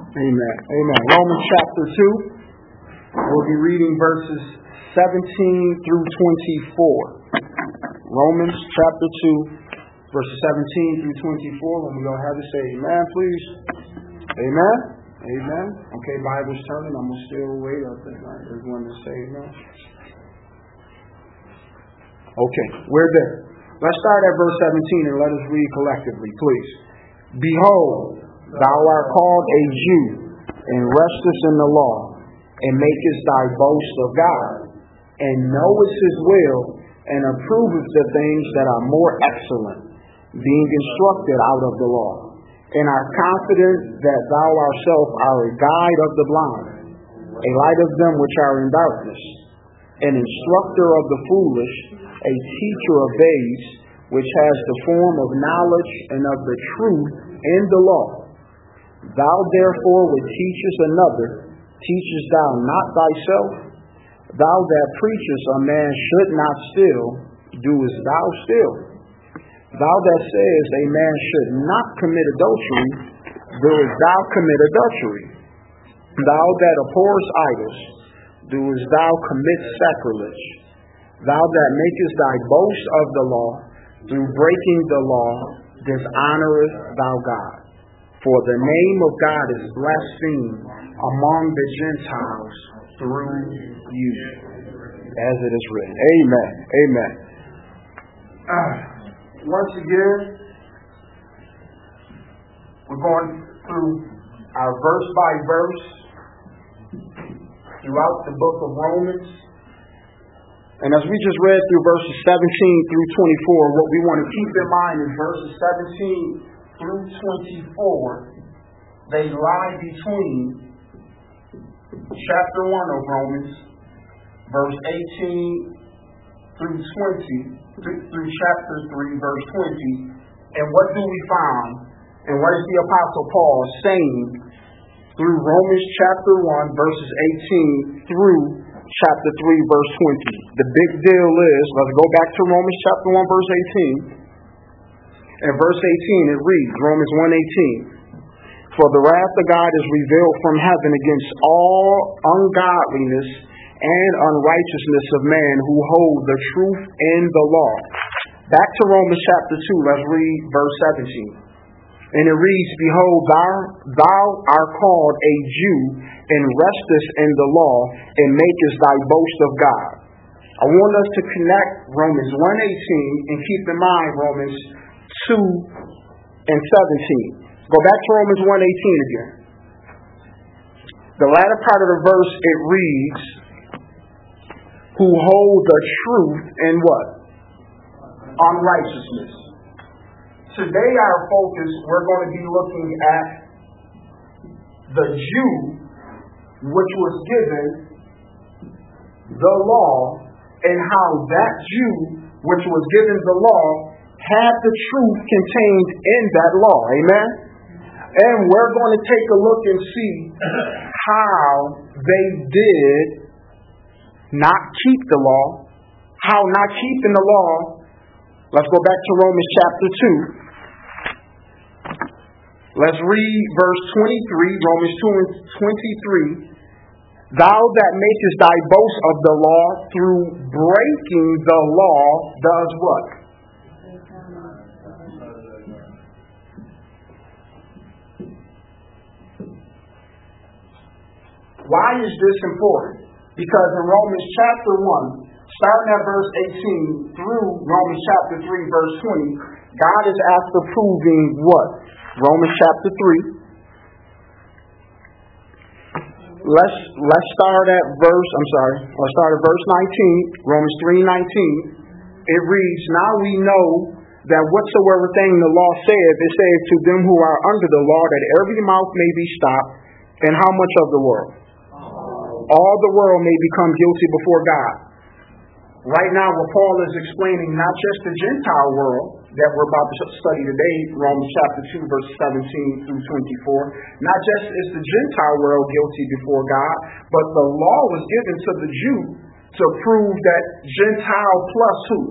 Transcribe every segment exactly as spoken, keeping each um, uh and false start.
Amen. Amen. Romans chapter two. We'll be reading verses seventeen through twenty-four. Romans chapter two, verses seventeen through twenty-four. When we all have to say amen, please. Amen. Amen. Okay, Bible's turning. I'm going to still wait. I think everyone to say amen. Okay, we're there. Let's start at verse seventeen and let us read collectively, please. Behold, thou art called a Jew, and restest in the law, and makest thy boast of God, and knowest his will, and approvest the things that are more excellent, being instructed out of the law, and are confident that thou ourself art a guide of the blind, a light of them which are in darkness, an instructor of the foolish, a teacher of babes, which has the form of knowledge and of the truth in the law. Thou therefore which teachest another, teachest thou not thyself? Thou that preachest a man should not steal, doest thou still? Thou that sayest a man should not commit adultery, doest thou commit adultery? Thou that abhorrest idols, doest thou commit sacrilege? Thou that makest thy boast of the law, through breaking the law, dishonorest thou God. For the name of God is blasphemed among the Gentiles through you, as it is written. Amen. Amen. Uh, once again, we're going through our verse by verse throughout the book of Romans. And as we just read through verses seventeen through twenty-four, what we want to keep in mind is verses seventeen through twenty-four, they lie between chapter one of Romans, verse eighteen through twenty, through chapter three, verse twenty. And what do we find? And what is the Apostle Paul saying through Romans chapter one, verses eighteen through chapter three, verse twenty? The big deal is, let's go back to Romans chapter one, verse eighteen. In verse eighteen, it reads, Romans one eighteen, for the wrath of God is revealed from heaven against all ungodliness and unrighteousness of man who hold the truth in the law. Back to Romans chapter two, let's read verse seventeen. And it reads, behold, thou, thou art called a Jew, and restest in the law, and makest thy boast of God. I want us to connect Romans one eighteen and keep in mind Romans two and seventeen. Go back to Romans one eighteen again. The latter part of the verse, it reads, who hold the truth in what? Unrighteousness. Today our focus, we're going to be looking at the Jew which was given the law, and how that Jew which was given the law had the truth contained in that law. Amen? And we're going to take a look and see how they did not keep the law, how not keeping the law. Let's go back to Romans chapter two. Let's read verse twenty-three, Romans two and twenty-three. Thou that makest thy boast of the law, through breaking the law, does what? Why is this important? Because in Romans chapter one, starting at verse eighteen through Romans chapter three, verse twenty, God is after proving what? Romans chapter three. Let's let's start at verse, I'm sorry, let's start at verse nineteen, Romans three nineteen. It reads, now we know that whatsoever thing the law saith, it saith to them who are under the law, that every mouth may be stopped, and how much of the world? All the world may become guilty before God. Right now, what Paul is explaining, not just the Gentile world that we're about to study today, Romans chapter two, verse seventeen through twenty-four, not just is the Gentile world guilty before God, but the law was given to the Jew to prove that Gentile plus who?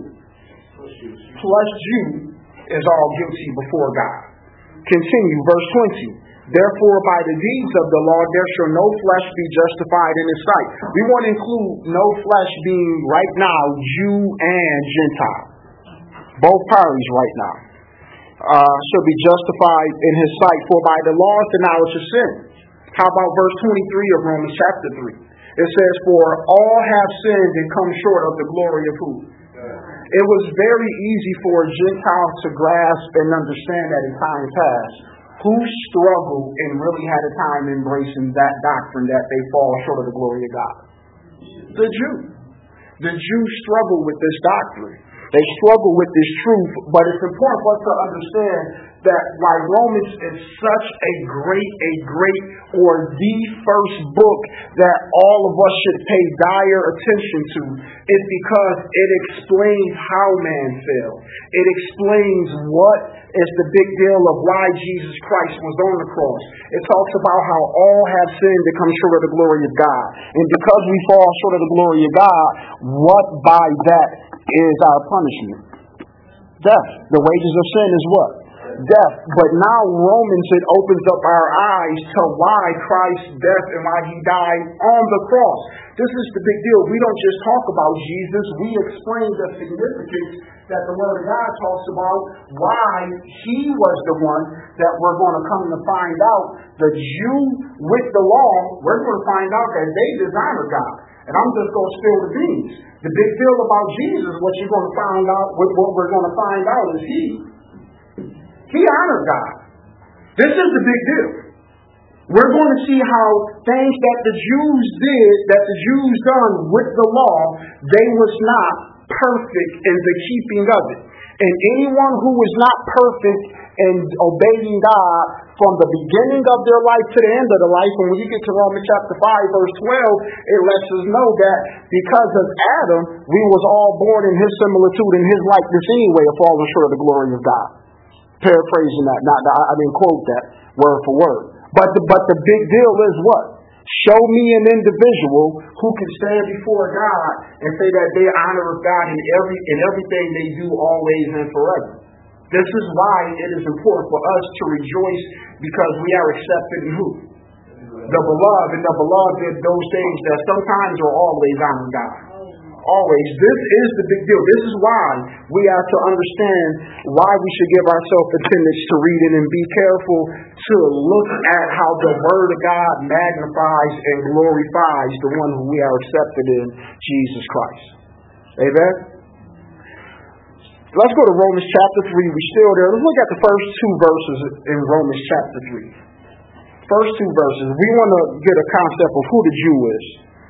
Plus Jew is all guilty before God. Continue, verse twenty. Therefore, by the deeds of the law, there shall no flesh be justified in his sight. We want to include no flesh being right now Jew and Gentile. Both parties right now uh, shall be justified in his sight. For by the law is the knowledge of sin. How about verse twenty-three of Romans chapter three? It says, for all have sinned and come short of the glory of who? It was very easy for a Gentile to grasp and understand that in time past, who struggled and really had a time embracing that doctrine that they fall short of the glory of God? The Jew. The Jews struggle with this doctrine. They struggle with this truth, but it's important for us to understand that while Romans is such a great, a great, or the first book that all of us should pay dire attention to, is because it explains how man fell. It explains what is the big deal of why Jesus Christ was on the cross. It talks about how all have sinned to come short of the glory of God. And because we fall short of the glory of God, what by that is our punishment? Death. The wages of sin is what? Death. But now Romans, it opens up our eyes to why Christ's death and why he died on the cross. This is the big deal. We don't just talk about Jesus. We explain the significance that the Word of God talks about, why he was the one that we're going to come to find out. The Jew with the law, we're going to find out that they dishonor God. And I'm just going to spill the beans. The big deal about Jesus, what you're going to find out, what we're going to find out is he. He honored God. This is the big deal. We're going to see how things that the Jews did, that the Jews done with the law, they was not perfect in the keeping of it. And anyone who was not perfect in obeying God from the beginning of their life to the end of the life, and when you get to Romans chapter five, verse twelve, it lets us know that because of Adam, we was all born in his similitude and his likeness anyway, of falling short of the glory of God. Paraphrasing that, not I didn't quote that word for word. But the, but the big deal is what? Show me an individual who can stand before God and say that they honor God in every in everything they do, always and forever. This is why it is important for us to rejoice, because we are accepted in who? The beloved. And the beloved did those things that sometimes or always honor God. Always. This is the big deal. This is why we have to understand why we should give ourselves attendance to read it and be careful to look at how the Word of God magnifies and glorifies the one who we are accepted in, Jesus Christ. Amen? Let's go to Romans chapter three. We're still there. Let's look at the first two verses in Romans chapter three. First two verses. We want to get a concept of who the Jew is.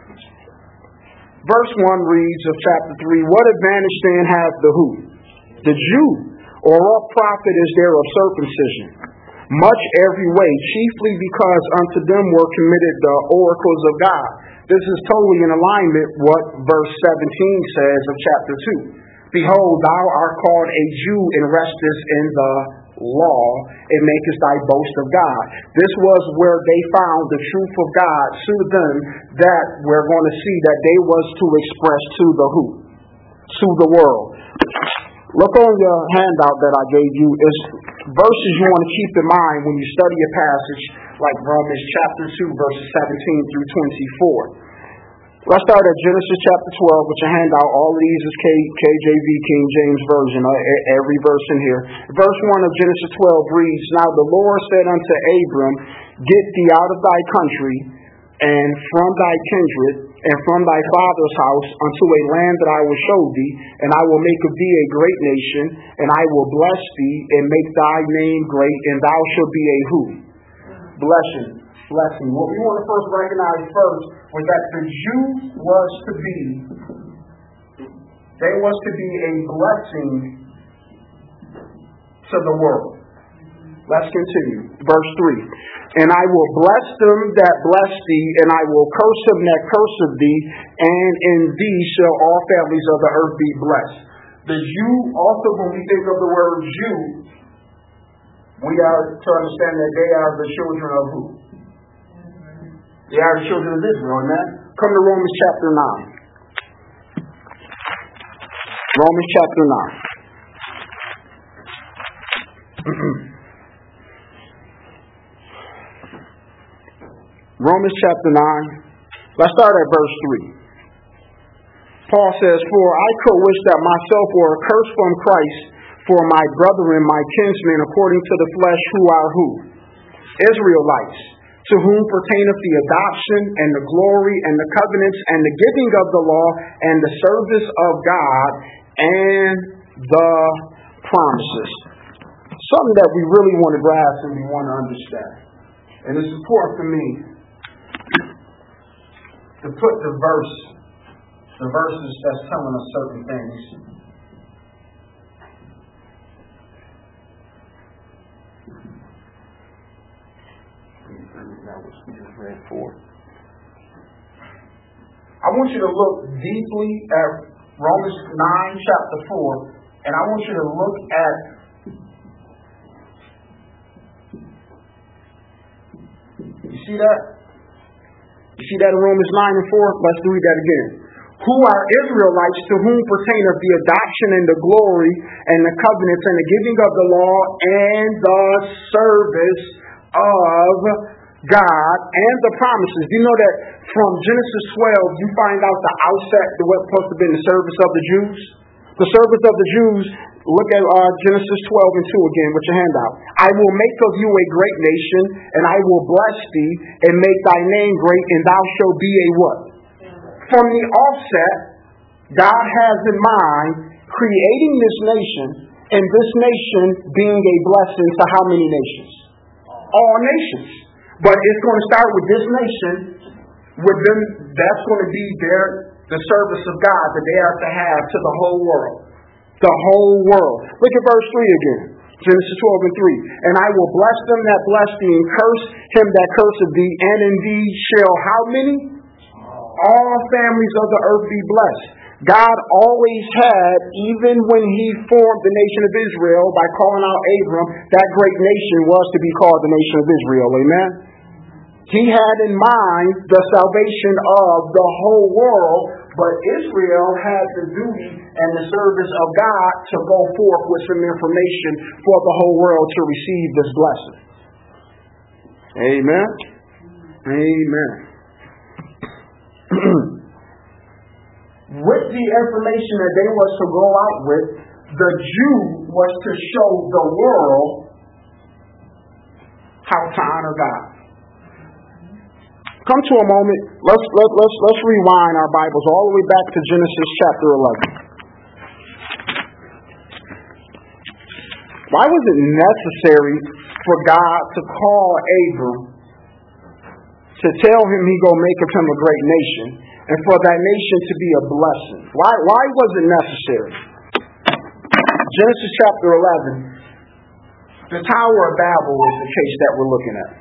Verse one reads of chapter three, what advantage then hath the who? The Jew, or what profit is there of circumcision? Much every way, chiefly because unto them were committed the oracles of God. This is totally in alignment with what verse seventeen says of chapter two. Behold, thou art called a Jew and restest in the law, and makest thy boast of God. This was where they found the truth of God to them, that we're going to see that they was to express to the who? To the world. Look on your handout that I gave you. Is verses you want to keep in mind when you study a passage like Romans chapter two, verses seventeen through twenty-four. Let's start at Genesis chapter twelve with your handout. All of these is K, KJV, King James Version, uh, every verse in here. Verse one of Genesis twelve reads, Now the Lord said unto Abram, Get thee out of thy country, and from thy kindred, and from thy father's house, unto a land that I will show thee, and I will make of thee a great nation, and I will bless thee, and make thy name great, and thou shalt be a who? Blessing. Blessing. What we want to first recognize first was that the Jew was to be, they was to be a blessing to the world. Let's continue. Verse three. And I will bless them that bless thee, and I will curse them that curseth thee, and in thee shall all families of the earth be blessed. The Jew, also when we think of the word Jew, we are to understand that they are the children of who? They are the children of Israel, amen? Come to Romans chapter nine. Romans chapter nine. Romans chapter nine. Let's start at verse three. Paul says, "For I could wish that myself were accursed from Christ for my brethren, my kinsmen, according to the flesh, who are who? Israelites, to whom pertaineth the adoption and the glory and the covenants and the giving of the law and the service of God and the promises." Something that we really want to grasp and we want to understand. And it's important for me to put the verse, the verses that's telling us certain things. That was we just read for. I want you to look deeply at Romans nine, chapter four, and I want you to look at you see that? You see that in Romans nine and four? Let's read that again. Who are Israelites, to whom pertaineth the adoption and the glory and the covenants and the giving of the law and the service of God and the promises. You know that from Genesis twelve, you find out the outset of what's supposed to be the service of the Jews. The service of the Jews, look at uh, Genesis twelve and two again with your handout. "I will make of you a great nation, and I will bless thee, and make thy name great, and thou shalt be a" what? From the offset, God has in mind creating this nation, and this nation being a blessing to how many nations? All nations. But it's going to start with this nation, with them, that's going to be their, the service of God that they have to have to the whole world. The whole world. Look at verse three again. Genesis twelve and three. "And I will bless them that bless thee, and curse him that curseth thee, and in thee shall" how many? "All families of the earth be blessed." God always had, even when he formed the nation of Israel by calling out Abram, that great nation was to be called the nation of Israel. Amen? He had in mind the salvation of the whole world, but Israel had the duty and the service of God to go forth with some information for the whole world to receive this blessing. Amen? Amen. With the information that they was to go out with, the Jew was to show the world how to honor God. Come to a moment. Let's let, let's let's rewind our Bibles all the way back to Genesis chapter eleven. Why was it necessary for God to call Abram to tell him he gonna make of him a great nation, and for that nation to be a blessing? Why why was it necessary? Genesis chapter eleven. The Tower of Babel is the case that we're looking at.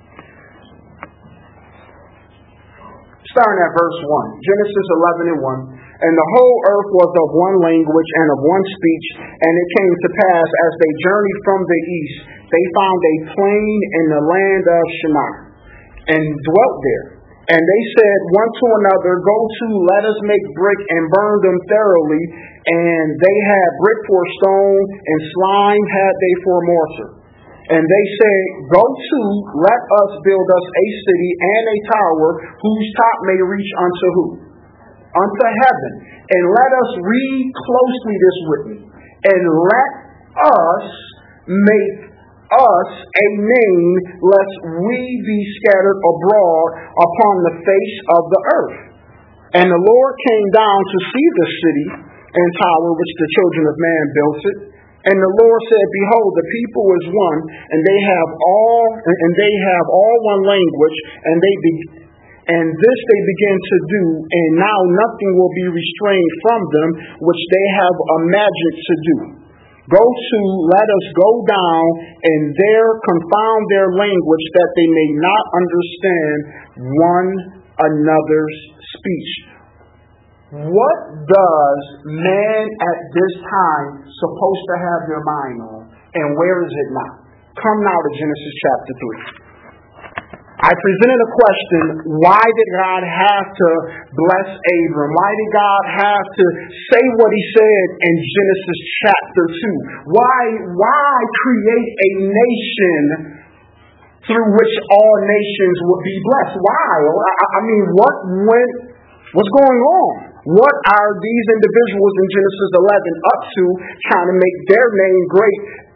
Starting at verse one. Genesis eleven and one. "And the whole earth was of one language and of one speech, and it came to pass, as they journeyed from the east, they found a plain in the land of Shinar, and dwelt there. And they said one to another, Go to, let us make brick and burn them thoroughly. And they had brick for stone, and slime had they for mortar. And they said, Go to, let us build us a city and a tower, whose top may reach unto who? Unto heaven. And let us read closely this with me. And let us make us a name, lest we be scattered abroad upon the face of the earth. And the Lord came down to see the city and tower which the children of man built it. And the Lord said, Behold, the people is one, and they have all, and they have all one language, and they be, and this they begin to do, and now nothing will be restrained from them, which they have imagined to do. Go to, let us go down, and there confound their language, that they may not understand one another's speech. What does man at this time supposed to have their mind on? And where is it not? Come now to Genesis chapter three. I presented a question, why did God have to bless Abram? Why did God have to say what he said in Genesis chapter two? Why, why create a nation through which all nations would be blessed. Why? I, I mean, what went, what's going on? What are these individuals in Genesis eleven up to, trying to make their name great?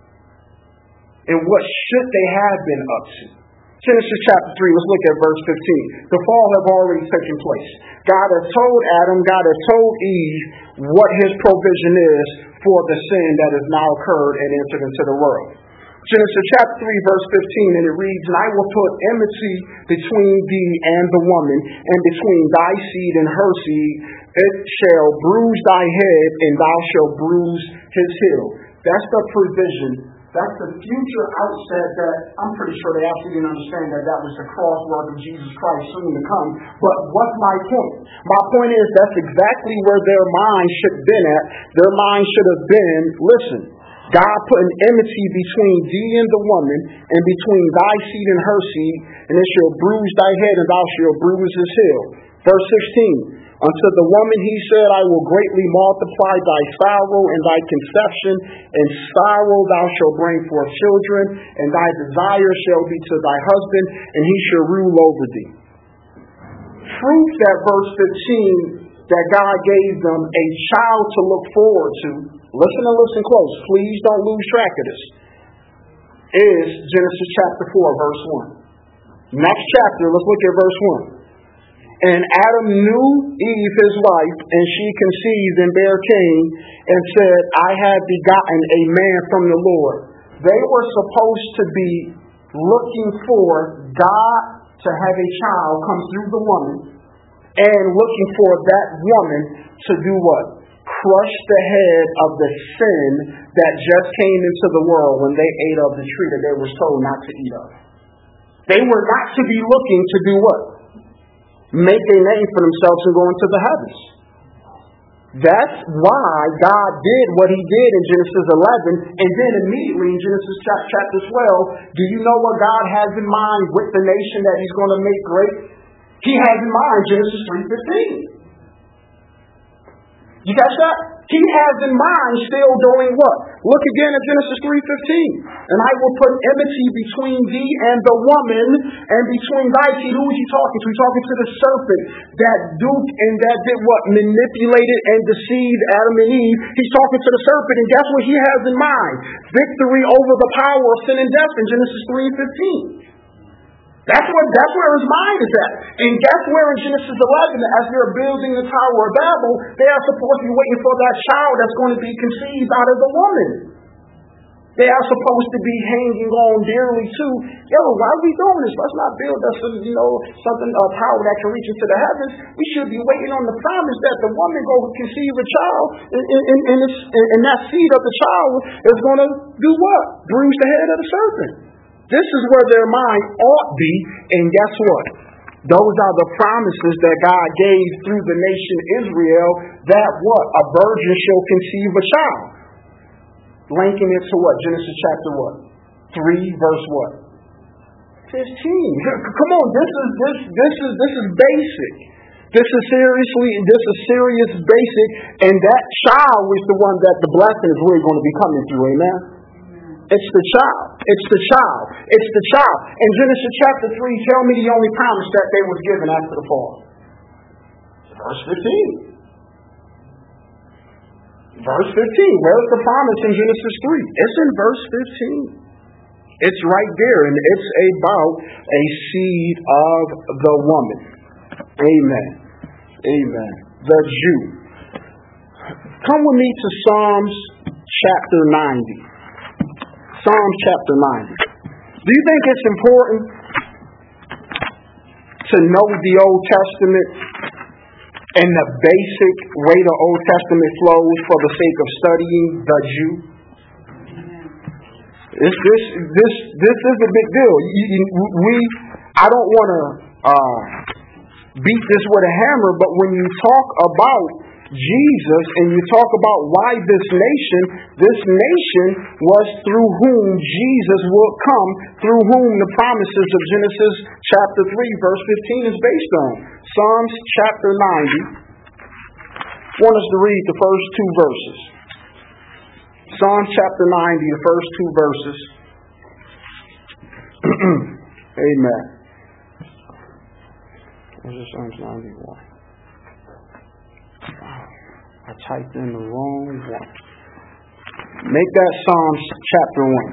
And what should they have been up to? Genesis chapter three, let's look at verse fifteen. The fall have already taken place. God has told Adam, God has told Eve what his provision is for the sin that has now occurred and entered into the world. Genesis chapter three, verse fifteen, and it reads, "And I will put enmity between thee and the woman, and between thy seed and her seed. It shall bruise thy head, and thou shalt bruise his heel." That's the provision. That's the future outset that I'm pretty sure they actually didn't understand that that was the cross work of Jesus Christ soon to come. But what's my point? My point is that's exactly where their mind should have been at. Their mind should have been, listen, God put an enmity between thee and the woman, and between thy seed and her seed, and it shall bruise thy head, and thou shalt bruise his heel. Verse sixteen, "Unto the woman he said, I will greatly multiply thy sorrow and thy conception, and sorrow thou shalt bring forth children, and thy desire shall be to thy husband, and he shall rule over thee." Proof that verse fifteen, that God gave them a child to look forward to, listen and listen close, please don't lose track of this, is Genesis chapter four, verse one. Next chapter, let's look at verse one. "And Adam knew Eve his wife, and she conceived and bare Cain, and said, I have begotten a man from the Lord." They were supposed to be looking for God to have a child come through the woman, and looking for that woman to do what? Crush the head of the sin that just came into the world when they ate of the tree that they were told not to eat of. They were not to be looking to do what? Make a name for themselves and go into the heavens. That's why God did what he did in Genesis eleven, and then immediately in Genesis chapter twelve, do you know what God has in mind with the nation that he's going to make great? He has in mind Genesis three fifteen. You catch that? He has in mind still doing what? Look again at Genesis three fifteen. "And I will put enmity between thee and the woman, and between thy seed." Who is he talking to? He's talking to the serpent that duped and that did what? Manipulated and deceived Adam and Eve. He's talking to the serpent, and guess what he has in mind? Victory over the power of sin and death in Genesis three fifteen. That's where, that's where his mind is at. And guess where in Genesis eleven, as they're building the Tower of Babel, they are supposed to be waiting for that child that's going to be conceived out of the woman. They are supposed to be hanging on dearly to, yo, why are we doing this? Let's not build us, you know, something, a tower that can reach into the heavens. We should be waiting on the promise that the woman go conceive a child, and, and, and, it's, and that seed of the child is going to do what? Bruise the head of the serpent. This is where their mind ought be, and guess what? Those are the promises that God gave through the nation Israel, that what? A virgin shall conceive a child. Linking it to what? Genesis chapter what? three verse what? fifteen. Come on, this is this this is this is basic. This is seriously, this is serious basic, and that child is the one that the blessing is really going to be coming through, amen? It's the child. It's the child. It's the child. In Genesis chapter three, tell me the only promise that they was given after the fall. Verse fifteen. Verse fifteen. Where's the promise in Genesis three? It's in verse fifteen. It's right there, and it's about a seed of the woman. Amen. Amen. The Jew. Come with me to Psalms chapter ninety. Psalms chapter ninety. Do you think it's important to know the Old Testament and the basic way the Old Testament flows for the sake of studying the Jew? This this this this is a big deal. We I don't want to uh, beat this with a hammer, but when you talk about Jesus and you talk about why this nation, this nation was through whom Jesus will come, through whom the promises of Genesis chapter three verse fifteen is based on. Psalms chapter ninety. I want us to read the first two verses. Psalm chapter ninety, the first two verses. Amen. Where's this Psalms ninety-one? I typed in the wrong one. Make that Psalms chapter one.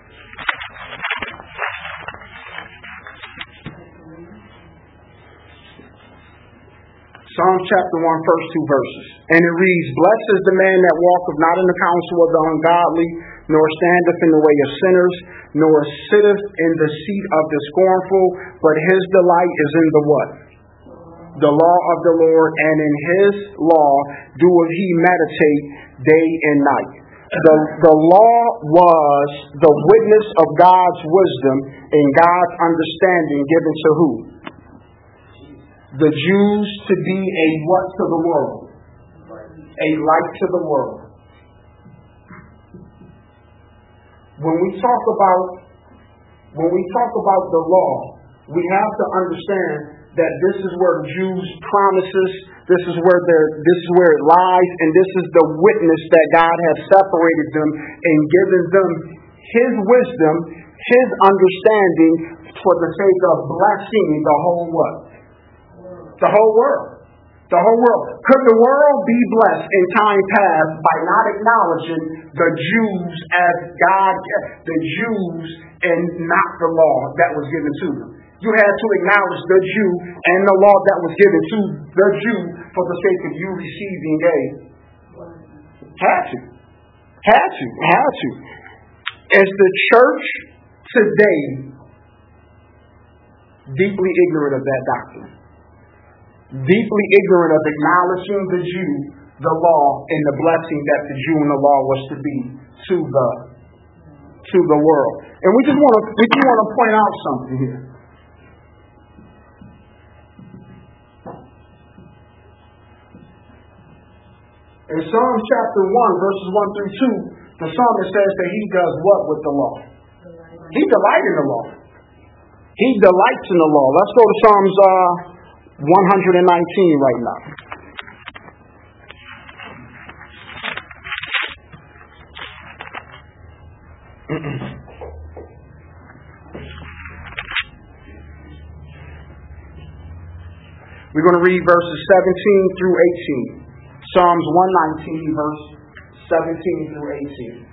Psalms chapter one, first two verses. And it reads, Blessed is the man that walketh not in the counsel of the ungodly, nor standeth in the way of sinners, nor sitteth in the seat of the scornful, but his delight is in the what? The law of the Lord, and in his law doeth he meditate day and night. The, the law was the witness of God's wisdom and God's understanding given to who? The Jews to be a what to the world? A light to the world. When we talk about when we talk about the law, we have to understand that this is where the Jews' promises, this is where their this is where it lies, and this is the witness that God has separated them and given them his wisdom, his understanding for the sake of blessing the whole what? The whole world. The whole world. Could the world be blessed in time past by not acknowledging the Jews as God, the Jews and not the law that was given to them? You had to acknowledge the Jew and the law that was given to the Jew for the sake of you receiving a. Had to. Had to. Had to. Is the church today deeply ignorant of that doctrine? Deeply ignorant of acknowledging the Jew, the law, and the blessing that the Jew and the law was to be to the to the world. And we just want to we just want to point out something here. In Psalms chapter one, verses one through two, the psalmist says that he does what with the law? He delights in the law. He delights in the law. Let's go to Psalms uh, one nineteen right now. We're going to read verses seventeen through eighteen. Psalms one nineteen, verse seventeen through eighteen.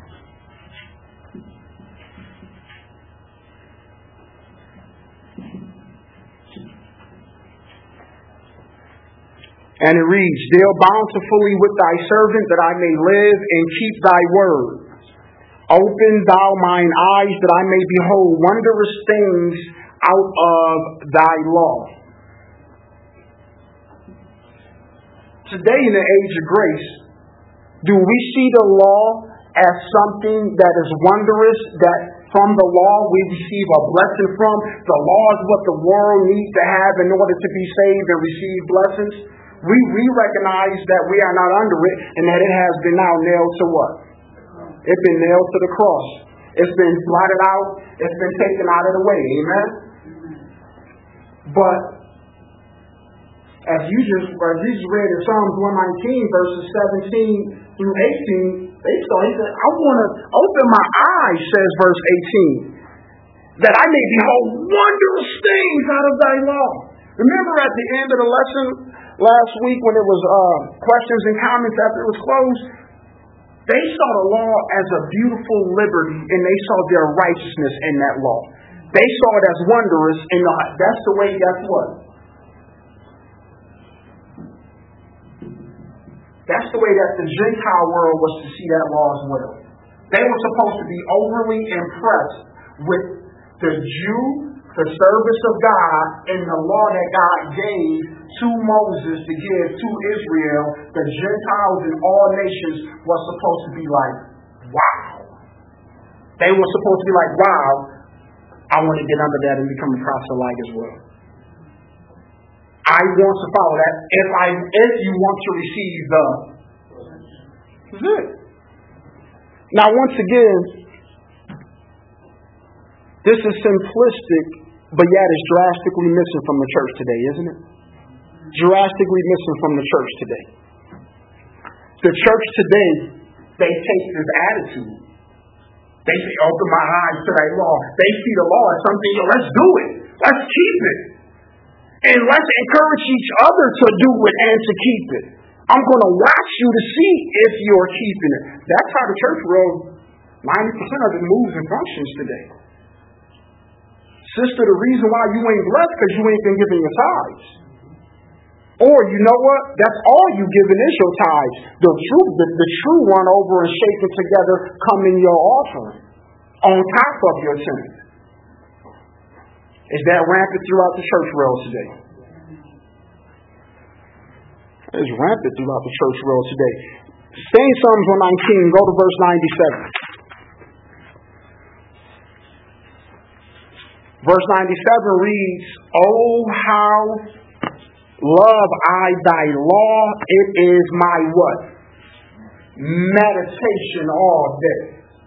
And it reads, Deal bountifully with thy servant, that I may live and keep thy word. Open thou mine eyes, that I may behold wondrous things out of thy law. Today in the age of grace, do we see the law as something that is wondrous, that from the law we receive a blessing from? The law is what the world needs to have in order to be saved and receive blessings. We, we recognize that we are not under it, and that it has been now nailed to what? It's been nailed to the cross. It's been blotted out. It's been taken out of the way. Amen? But as you just, as you just read in Psalms one nineteen, verses seventeen through eighteen, they saw, he said, I want to open my eyes, says verse eighteen, that I may behold wondrous things out of thy law. Remember at the end of the lesson last week when it was uh, questions and comments after it was closed, they saw the law as a beautiful liberty, and they saw their righteousness in that law. They saw it as wondrous, and that's the way, that's what? That's the way that the Gentile world was to see that law as well. They were supposed to be overly impressed with the Jew, the service of God, and the law that God gave to Moses to give to Israel. The Gentiles and all nations were supposed to be like, wow. They were supposed to be like, wow, I want to get under that and become a proselyte as well. I want to follow that. If I, if you want to receive the, that's it. Now, once again, this is simplistic, but yet is drastically missing from the church today, isn't it? Drastically missing from the church today. The church today, they take this attitude. They say, open my eyes to thy law. They see the law as something, yo, let's do it. Let's keep it. And let's encourage each other to do it and to keep it. I'm going to watch you to see if you're keeping it. That's how the church world, ninety percent of it moves and functions today. Sister, the reason why you ain't blessed because you ain't been giving your tithes. Or, you know what? That's all you giving is your tithes. The true, the, the true one over and shaken together come in your offering on top of your sin. Is that rampant throughout the church world today? It's rampant throughout the church world today. Stay in Psalms one nineteen, go to verse ninety-seven. Verse ninety-seven reads, "Oh, how love I thy law, it is my" what? Meditation all day.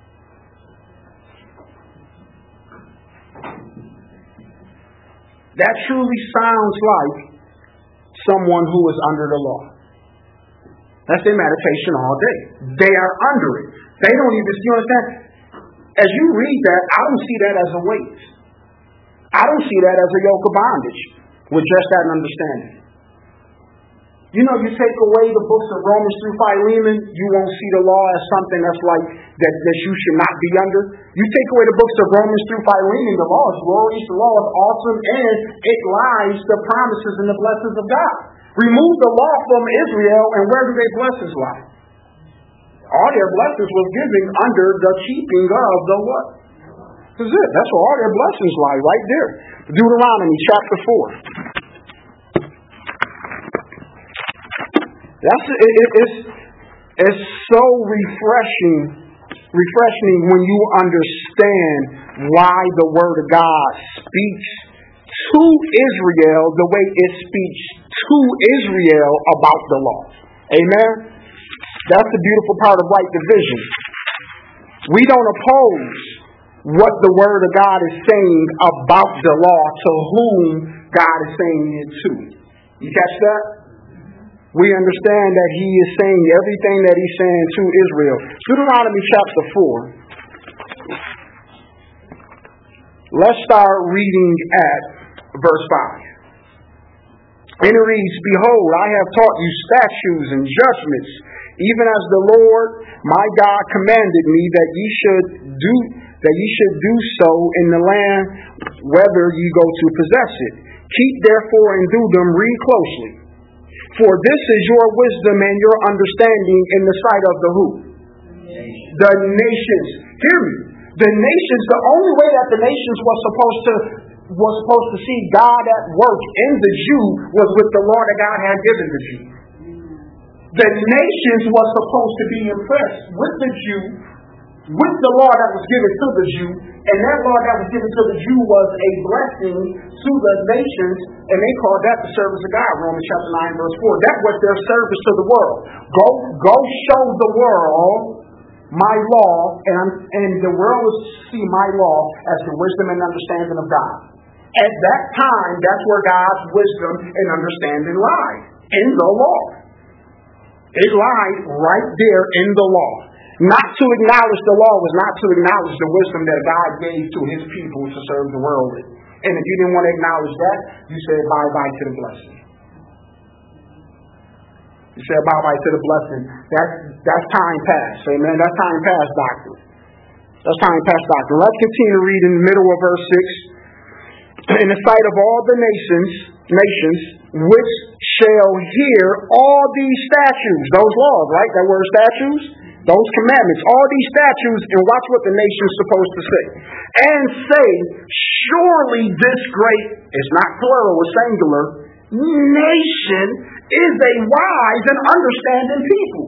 That truly sounds like someone who is under the law. That's their meditation all day. They are under it. They don't even, you understand? As you read that, I don't see that as a weight. I don't see that as a yoke of bondage with just that understanding. You know, you take away the books of Romans through Philemon, you won't see the law as something that's like that, that you should not be under. You take away the books of Romans through Philemon, the law is glorious, the law is awesome, and it lies the promises and the blessings of God. Remove the law from Israel, and where do their blessings lie? All their blessings was given under the keeping of the what? That's it. That's where all their blessings lie, right there. Deuteronomy chapter four. That's it, it, it's it's so refreshing, refreshing when you understand why the Word of God speaks to Israel the way it speaks to Israel about the law. Amen. That's the beautiful part of right division. We don't oppose what the Word of God is saying about the law to whom God is saying it to. You catch that? We understand that he is saying everything that he's saying to Israel. Deuteronomy chapter four. Let's start reading at verse five. And it reads, "Behold, I have taught you statutes and judgments, even as the Lord my God commanded me that ye should do that ye should do so in the land whether ye go to possess it. Keep therefore and do them, read closely. For this is your wisdom and your understanding in the sight of the who? Nations. The nations. Hear me. The nations, the only way that the nations was supposed to was supposed to see God at work in the Jew was with the law that God had given the Jew. The nations was supposed to be impressed with the Jew, with the law that was given to the Jew, and that law that was given to the Jew was a blessing to the nations, and they called that the service of God, Romans chapter nine, verse four. That was their service to the world. Go go show the world my law, and, I'm, and the world will see my law as the wisdom and understanding of God. At that time, that's where God's wisdom and understanding lied, in the law. It lied right there in the law. Not to acknowledge the law was not to acknowledge the wisdom that God gave to his people to serve the world with. And if you didn't want to acknowledge that, you said bye-bye to the blessing. You said bye-bye to the blessing. That's, that's time past. Amen. That's time past doctrine. That's time past doctrine. Let's continue to read in the middle of verse six. In the sight of all the nations, nations, which shall hear all these statutes, those laws, right? That word statutes, those commandments, all these statutes, and watch what the nation's supposed to say. And say, surely this great, it's not plural, it's singular, nation is a wise and understanding people.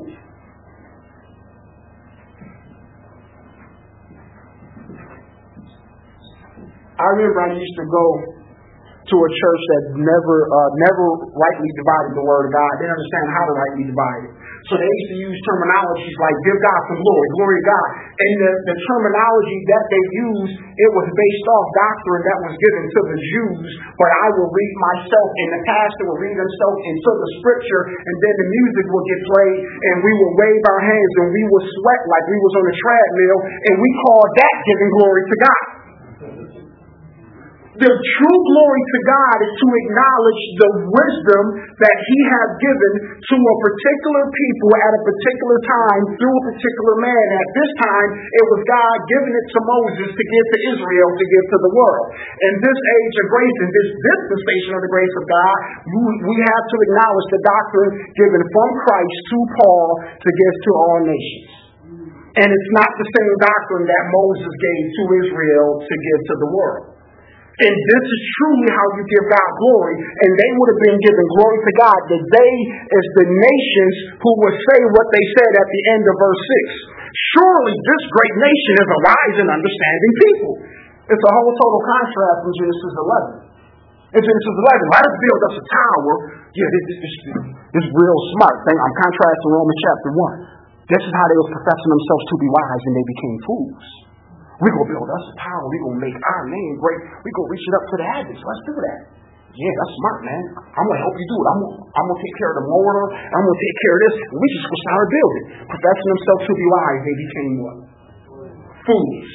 I remember I used to go to a church that never uh, never rightly divided the word of God. They didn't understand how to rightly divide it. So they used to use terminologies like give God some glory, glory to God. And the, the terminology that they used, it was based off doctrine that was given to the Jews. But I will read myself, and the pastor will read himself into the scripture, and then the music will get played, and we will wave our hands, and we will sweat like we was on a treadmill, and we call that giving glory to God. The true glory to God is to acknowledge the wisdom that he has given to a particular people at a particular time through a particular man. At this time, it was God giving it to Moses to give to Israel, to give to the world. In this age of grace, in this dispensation of the grace of God, we have to acknowledge the doctrine given from Christ to Paul to give to all nations. And it's not the same doctrine that Moses gave to Israel to give to the world. And this is truly how you give God glory. And they would have been given glory to God. That they is the nations who would say what they said at the end of verse six. Surely this great nation is a wise and understanding people. It's a whole total contrast from Genesis eleven. In Genesis eleven, let us build us a tower. Yeah, this, this, this, this is real smart thing. I'm contrasting Romans chapter one. This is how they was professing themselves to be wise and they became fools. We're going to build us a tower. We're going to make our name great. We're going to reach it up to the heavens. Let's do that. Yeah, that's smart, man. I'm going to help you do it. I'm going I'm to take care of the mortar. I'm going to take care of this. And we just going to start building. Professing themselves to be wise, they became what? Fools.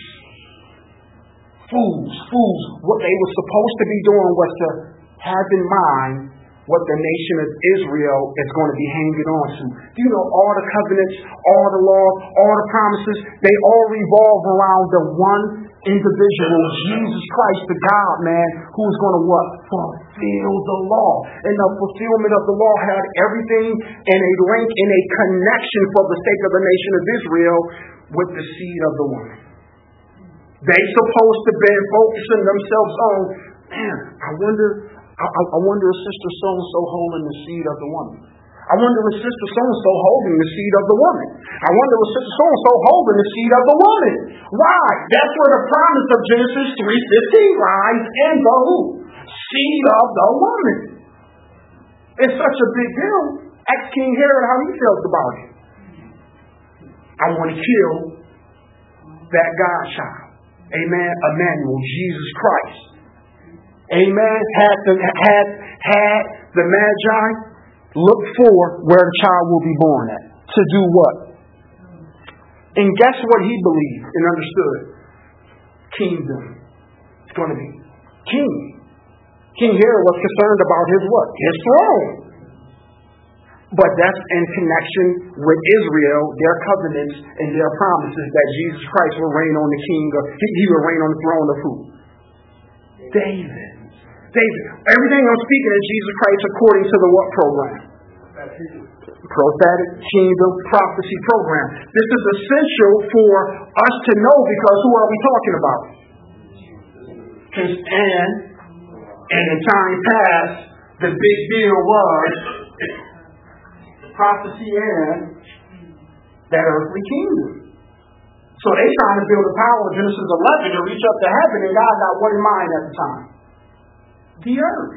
Fools. Fools. What they were supposed to be doing was to have in mind what the nation of Israel is going to be hanging on to. Do you know all the covenants, all the laws, all the promises, they all revolve around the one individual, Jesus Christ, the God, man, who is going to what? Fulfill the law. And the fulfillment of the law had everything in a link, in a connection for the sake of the nation of Israel with the seed of the woman. They supposed to be focusing themselves on, man, I wonder... I, I wonder if Sister So-and-so holding the seed of the woman. I wonder if Sister So-and-so holding the seed of the woman. I wonder if Sister So-and-so holding the seed of the woman. Why? That's where the promise of Genesis three fifteen lies in the who? Seed of the woman. It's such a big deal. Ask King Herod how he felt about it. I want to kill that God child. Amen. Emmanuel, Jesus Christ. Amen. Had the, had, had the Magi look for where the child will be born at. To do what? And guess what he believed and understood? Kingdom. It's going to be king. King Herod was concerned about his what? His throne. But that's in connection with Israel, their covenants and their promises that Jesus Christ will reign on the king of, he, he will reign on the throne of who? David. David. Everything I'm speaking of Jesus Christ according to the what program? Prophetic Kingdom Prophecy Program. This is essential for us to know because who are we talking about? And, and in time past, the big deal was prophecy and that earthly kingdom. So they trying to build a power in Genesis eleven to reach up to heaven, and God got what in mind at the time? The earth.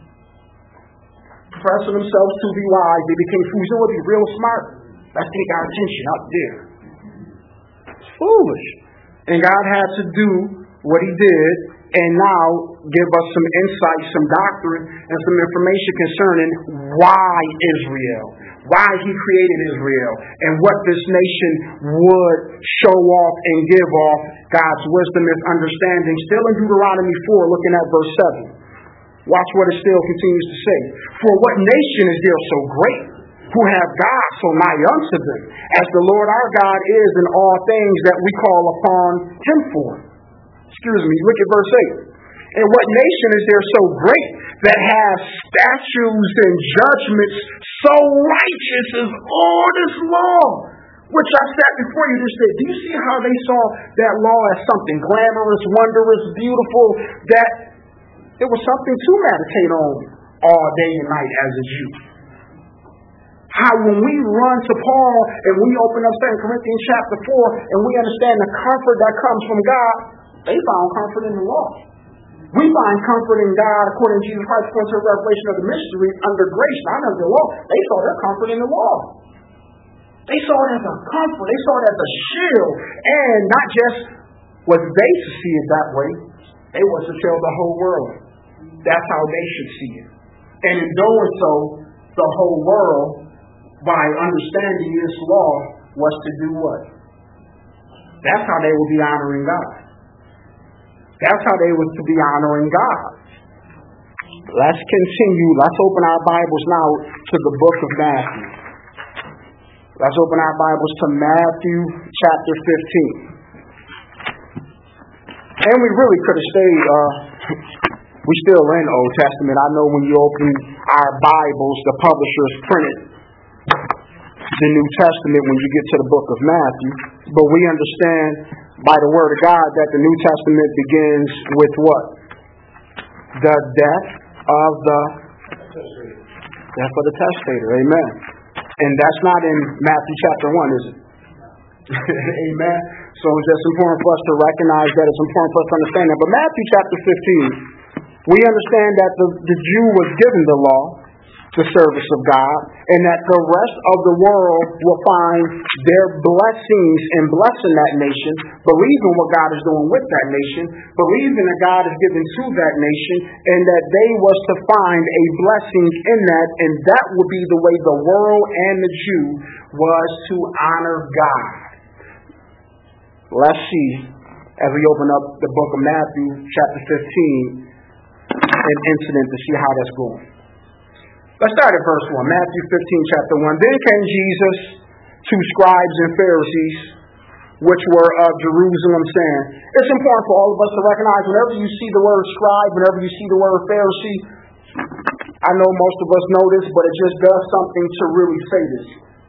Professing themselves to be wise, they became fools. You know what? Be real smart. Let's take our attention up there. It's foolish. And God had to do what he did and now give us some insight, some doctrine, and some information concerning why Israel, why he created Israel, and what this nation would show off and give off God's wisdom and understanding. Still in Deuteronomy four, looking at verse seven. Watch what it still continues to say. For what nation is there so great, who have God so nigh unto them, as the Lord our God is in all things that we call upon him for? Excuse me, look at verse eight. And what nation is there so great that has statutes and judgments so righteous as all this law, which I said before you just said? Do you see how they saw that law as something glamorous, wondrous, beautiful, that it was something to meditate on all day and night as a Jew? How when we run to Paul and we open up Second Corinthians chapter four and we understand the comfort that comes from God, they found comfort in the law. We find comfort in God according to Jesus Christ, according to the revelation of the mystery, under grace, not under the law. They saw their comfort in the law. They saw it as a comfort. They saw it as a shield. And not just was they to see it that way, they was to tell the whole world. That's how they should see it. And in doing so, the whole world, by understanding this law, was to do what? That's how they will be honoring God. That's how they was to be honoring God. Let's continue. Let's open our Bibles now to the book of Matthew. Let's open our Bibles to Matthew chapter fifteen. And we really could have stayed, uh, we still in the Old Testament. I know when you open our Bibles, the publishers printed the New Testament when you get to the book of Matthew. But we understand by the word of God that the New Testament begins with what? The death of the death of the testator. Amen. And that's not in Matthew chapter one, is it? Amen. So it's just important for us to recognize that. It's important for us to understand that. But Matthew chapter fifteen, we understand that the, the Jew was given the law, the service of God, and that the rest of the world will find their blessings in blessing that nation, believing what God is doing with that nation, believing that God is given to that nation, and that they was to find a blessing in that, and that would be the way the world and the Jew was to honor God. Let's see, as we open up the book of Matthew, chapter fifteen, an incident to see how that's going. Let's start at verse one. Matthew fifteen, chapter one. Then came Jesus to scribes and Pharisees, which were of Jerusalem, saying, it's important for all of us to recognize whenever you see the word scribe, whenever you see the word Pharisee, I know most of us know this, but it just does something to really say this.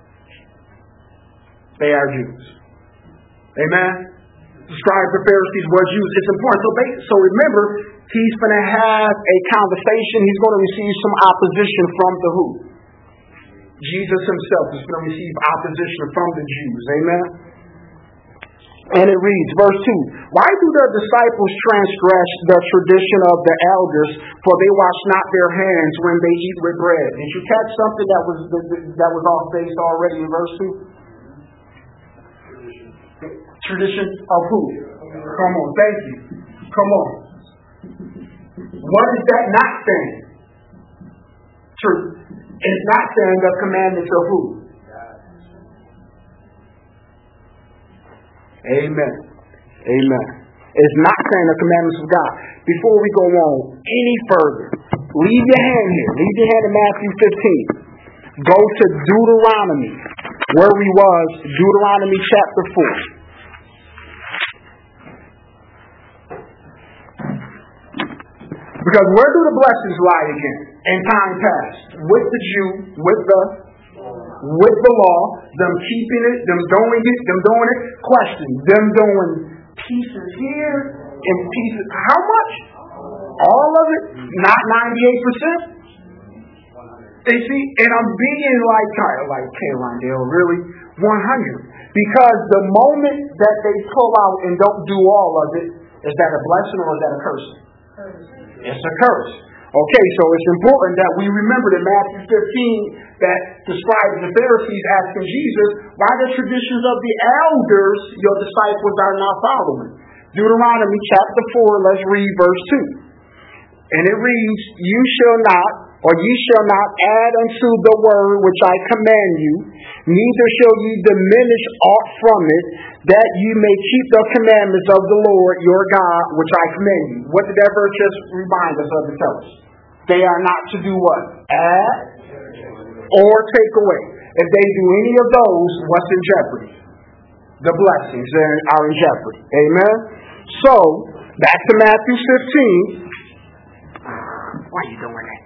They are Jews. Amen? The scribes and Pharisees were Jews. It's important. So, they, so remember, he's going to have a conversation. He's going to receive some opposition from the who? Jesus himself is going to receive opposition from the Jews. Amen? And it reads, verse two, why do the disciples transgress the tradition of the elders, for they wash not their hands when they eat with bread? Did you catch something that was that was off base already in verse two? Tradition of who? Come on, thank you. Come on. What is that not saying? True. It's not saying the commandments of who? Amen. Amen. It's not saying the commandments of God. Before we go on any further, leave your hand here. Leave your hand in Matthew fifteen. Go to Deuteronomy, where we was, Deuteronomy chapter four. Because where do the blessings lie again? In time past. With the Jew, with the with the law, them keeping it, them doing it, them doing it. Question, them doing pieces here and pieces. How much? All of it? Not ninety-eight percent? They see, and I'm being like, like, okay, Rondale, really? one hundred. Because the moment that they pull out and don't do all of it, is that a blessing or is that a curse? It's a curse. Okay, so it's important that we remember that Matthew fifteen, that the scribes and Pharisees asking Jesus, why the traditions of the elders your disciples are not following? Deuteronomy chapter four, let's read verse two. And it reads, you shall not, or ye shall not add unto the word which I command you, neither shall ye diminish aught from it, that ye may keep the commandments of the Lord your God, which I command you. What did that verse just remind us of and tell us? They are not to do what? Add or take away. If they do any of those, what's in jeopardy? The blessings are in jeopardy. Amen? So, back to Matthew fifteen. Why are you doing that?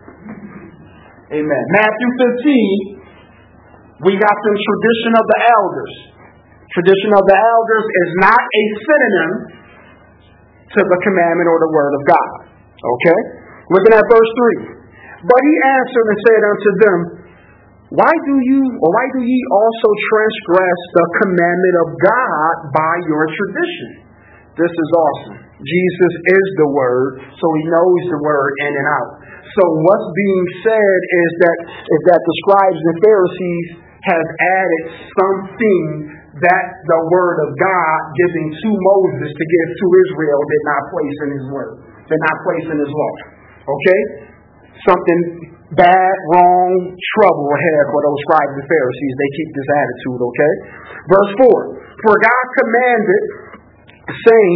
Amen. Matthew fifteen, we got the tradition of the elders. Tradition of the elders is not a synonym to the commandment or the word of God. Okay? Looking at verse three. But he answered and said unto them, why do you, or why do ye also transgress the commandment of God by your tradition? This is awesome. Jesus is the Word, so He knows the Word in and out. So what's being said is that is that the scribes and Pharisees have added something that the Word of God given to Moses to give to Israel did not place in His Word, did not place in His law. Okay? Something bad, wrong, trouble ahead for those scribes and Pharisees. They keep this attitude, okay? Verse four. For God commanded, saying,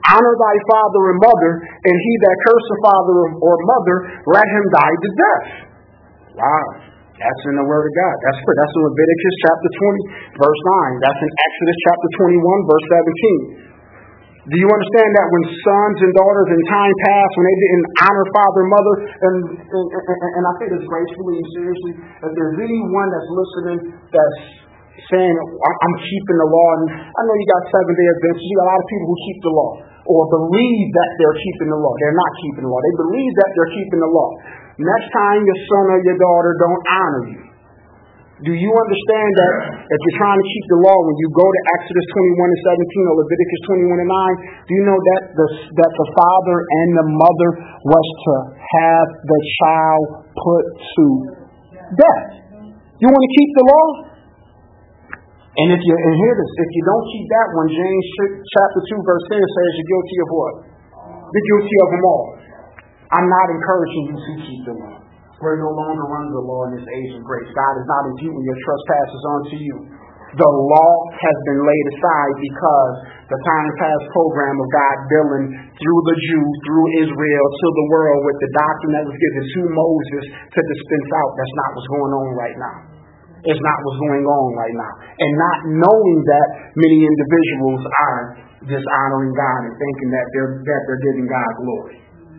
Honor thy father and mother, and he that curseth father or mother, let him die to death. Wow. That's in the Word of God. That's that's in Leviticus chapter twenty, verse nine. That's in Exodus chapter twenty-one, verse seventeen. Do you understand that when sons and daughters in time past, when they didn't honor father and mother, and, and, and, and I say this gracefully and seriously, if there's anyone that's listening that's saying, I'm keeping the law, and I know you got seven-day Adventists, you got a lot of people who keep the law, or believe that they're keeping the law. They're not keeping the law. They believe that they're keeping the law. Next time your son or your daughter don't honor you, do you understand that if you're trying to keep the law, when you go to Exodus twenty-one and seventeen or Leviticus twenty-one and nine, do you know that the, that the father and the mother was to have the child put to death? You want to keep the law? And if you and hear this, if you don't keep that one, James chapter two verse ten says you're guilty of what? You're guilty of them all. I'm not encouraging you to keep the law. We're no longer under the law in this age of grace. God is not imputing your trespasses onto you. The law has been laid aside because the time past program of God dealing through the Jews, through Israel, to the world with the doctrine that was given to Moses to dispense out. That's not what's going on right now. It's not what's going on right now. And not knowing that many individuals are dishonoring God and thinking that they're, that they're giving God glory.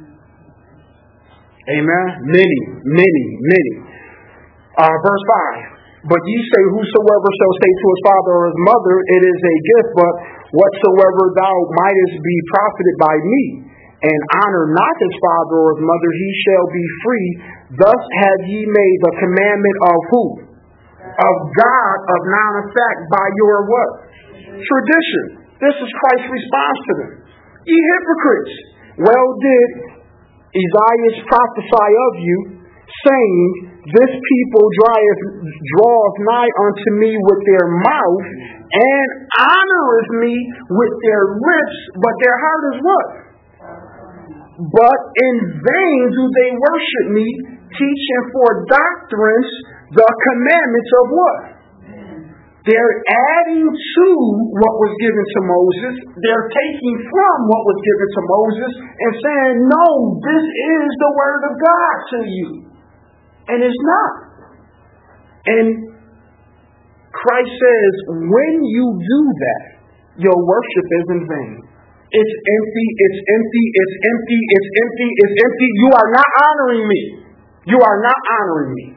Amen. Many, many, many. Uh, verse five. But ye say, whosoever shall say to his father or his mother, it is a gift, but whatsoever thou mightest be profited by me, and honor not his father or his mother, he shall be free. Thus have ye made the commandment of who? Of God of non-effect by your what? Tradition. This is Christ's response to them. Ye hypocrites, well did Isaiah prophesy of you, saying, this people draweth, draweth nigh unto me with their mouth, and honoreth me with their lips, but their heart is what? But in vain do they worship me, teaching for doctrines the commandments of what? They're adding to what was given to Moses. They're taking from what was given to Moses and saying, no, this is the word of God to you. And it's not. And Christ says, when you do that, your worship is in vain. It's empty, it's empty, it's empty, it's empty, it's empty. You are not honoring me. You are not honoring me.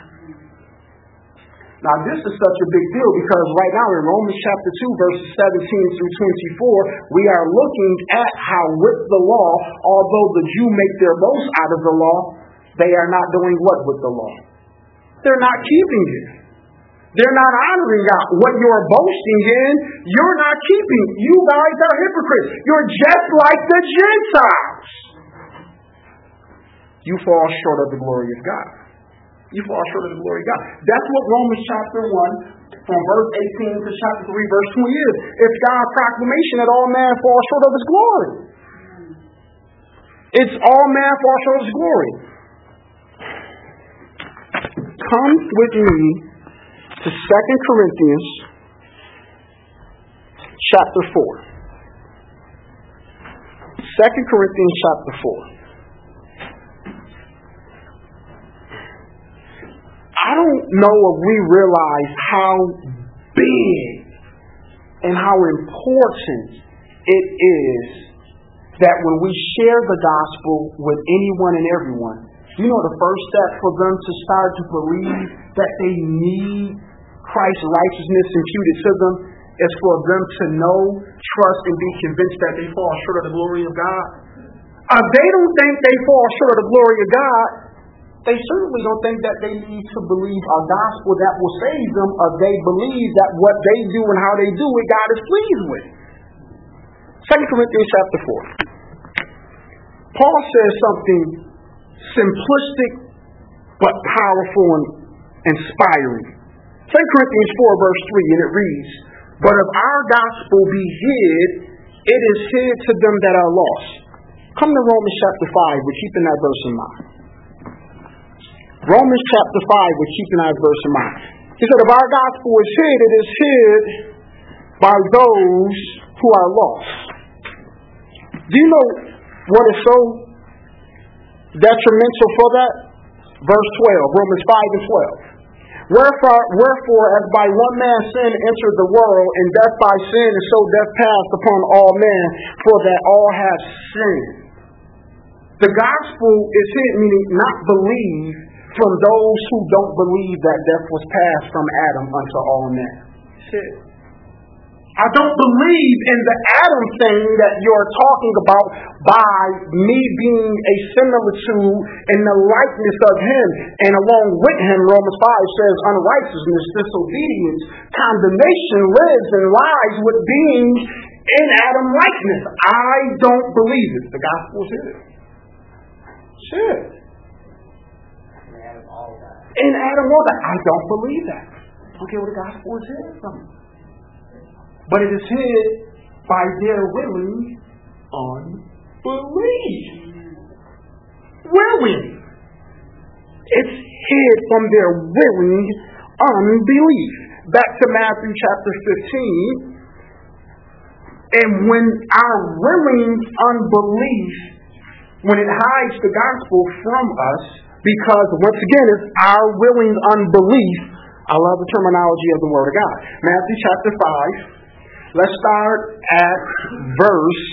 Now, this is such a big deal because right now in Romans chapter two, verses seventeen through twenty-four, we are looking at how with the law, although the Jew make their boast out of the law, they are not doing what with the law? They're not keeping it. They're not honoring God. What you're boasting in, you're not keeping. You guys are hypocrites. You're just like the Gentiles. You fall short of the glory of God. You fall short of the glory of God. That's what Romans chapter one, from verse eighteen to chapter three, verse twenty is. It's God's proclamation that all man falls short of his glory. It's all man falls short of his glory. Come with me to Second Corinthians chapter four. Second Corinthians chapter four. I don't know if we realize how big and how important it is that when we share the gospel with anyone and everyone, you know the first step for them to start to believe that they need Christ's righteousness imputed to them is for them to know, trust, and be convinced that they fall short of the glory of God. If they don't think they fall short of the glory of God, they certainly don't think that they need to believe a gospel that will save them, or they believe that what they do and how they do it, God is pleased with. Second Corinthians chapter four. Paul says something simplistic but powerful and inspiring. Second Corinthians four verse three, and it reads, but if our gospel be hid, it is hid to them that are lost. Come to Romans chapter five, we're keeping that verse in mind. Romans chapter five, we're keeping that verse in mind. He said, if our gospel is hid, it is hid by those who are lost, Do you know what is so detrimental for that? Verse twelve, Romans five and twelve. Wherefore, wherefore, as by one man sin entered the world, and death by sin, and so death passed upon all men, for that all have sinned. The gospel is hid, meaning not believe, from those who don't believe that death was passed from Adam unto all men. That's it. I don't believe in the Adam thing that you're talking about by me being a similitude in the likeness of him. And along with him, Romans five says, unrighteousness, disobedience, condemnation lives and lies with being in Adam likeness. I don't believe it. The gospel is here. Shit. In Adam all that. I don't believe that. I don't care what the gospel is here from. But it is hid by their willing unbelief. Willing. It's hid from their willing unbelief. Back to Matthew chapter fifteen. And when our willing unbelief, when it hides the gospel from us, because once again it's our willing unbelief. I love the terminology of the Word of God. Matthew chapter five. Let's start at verse,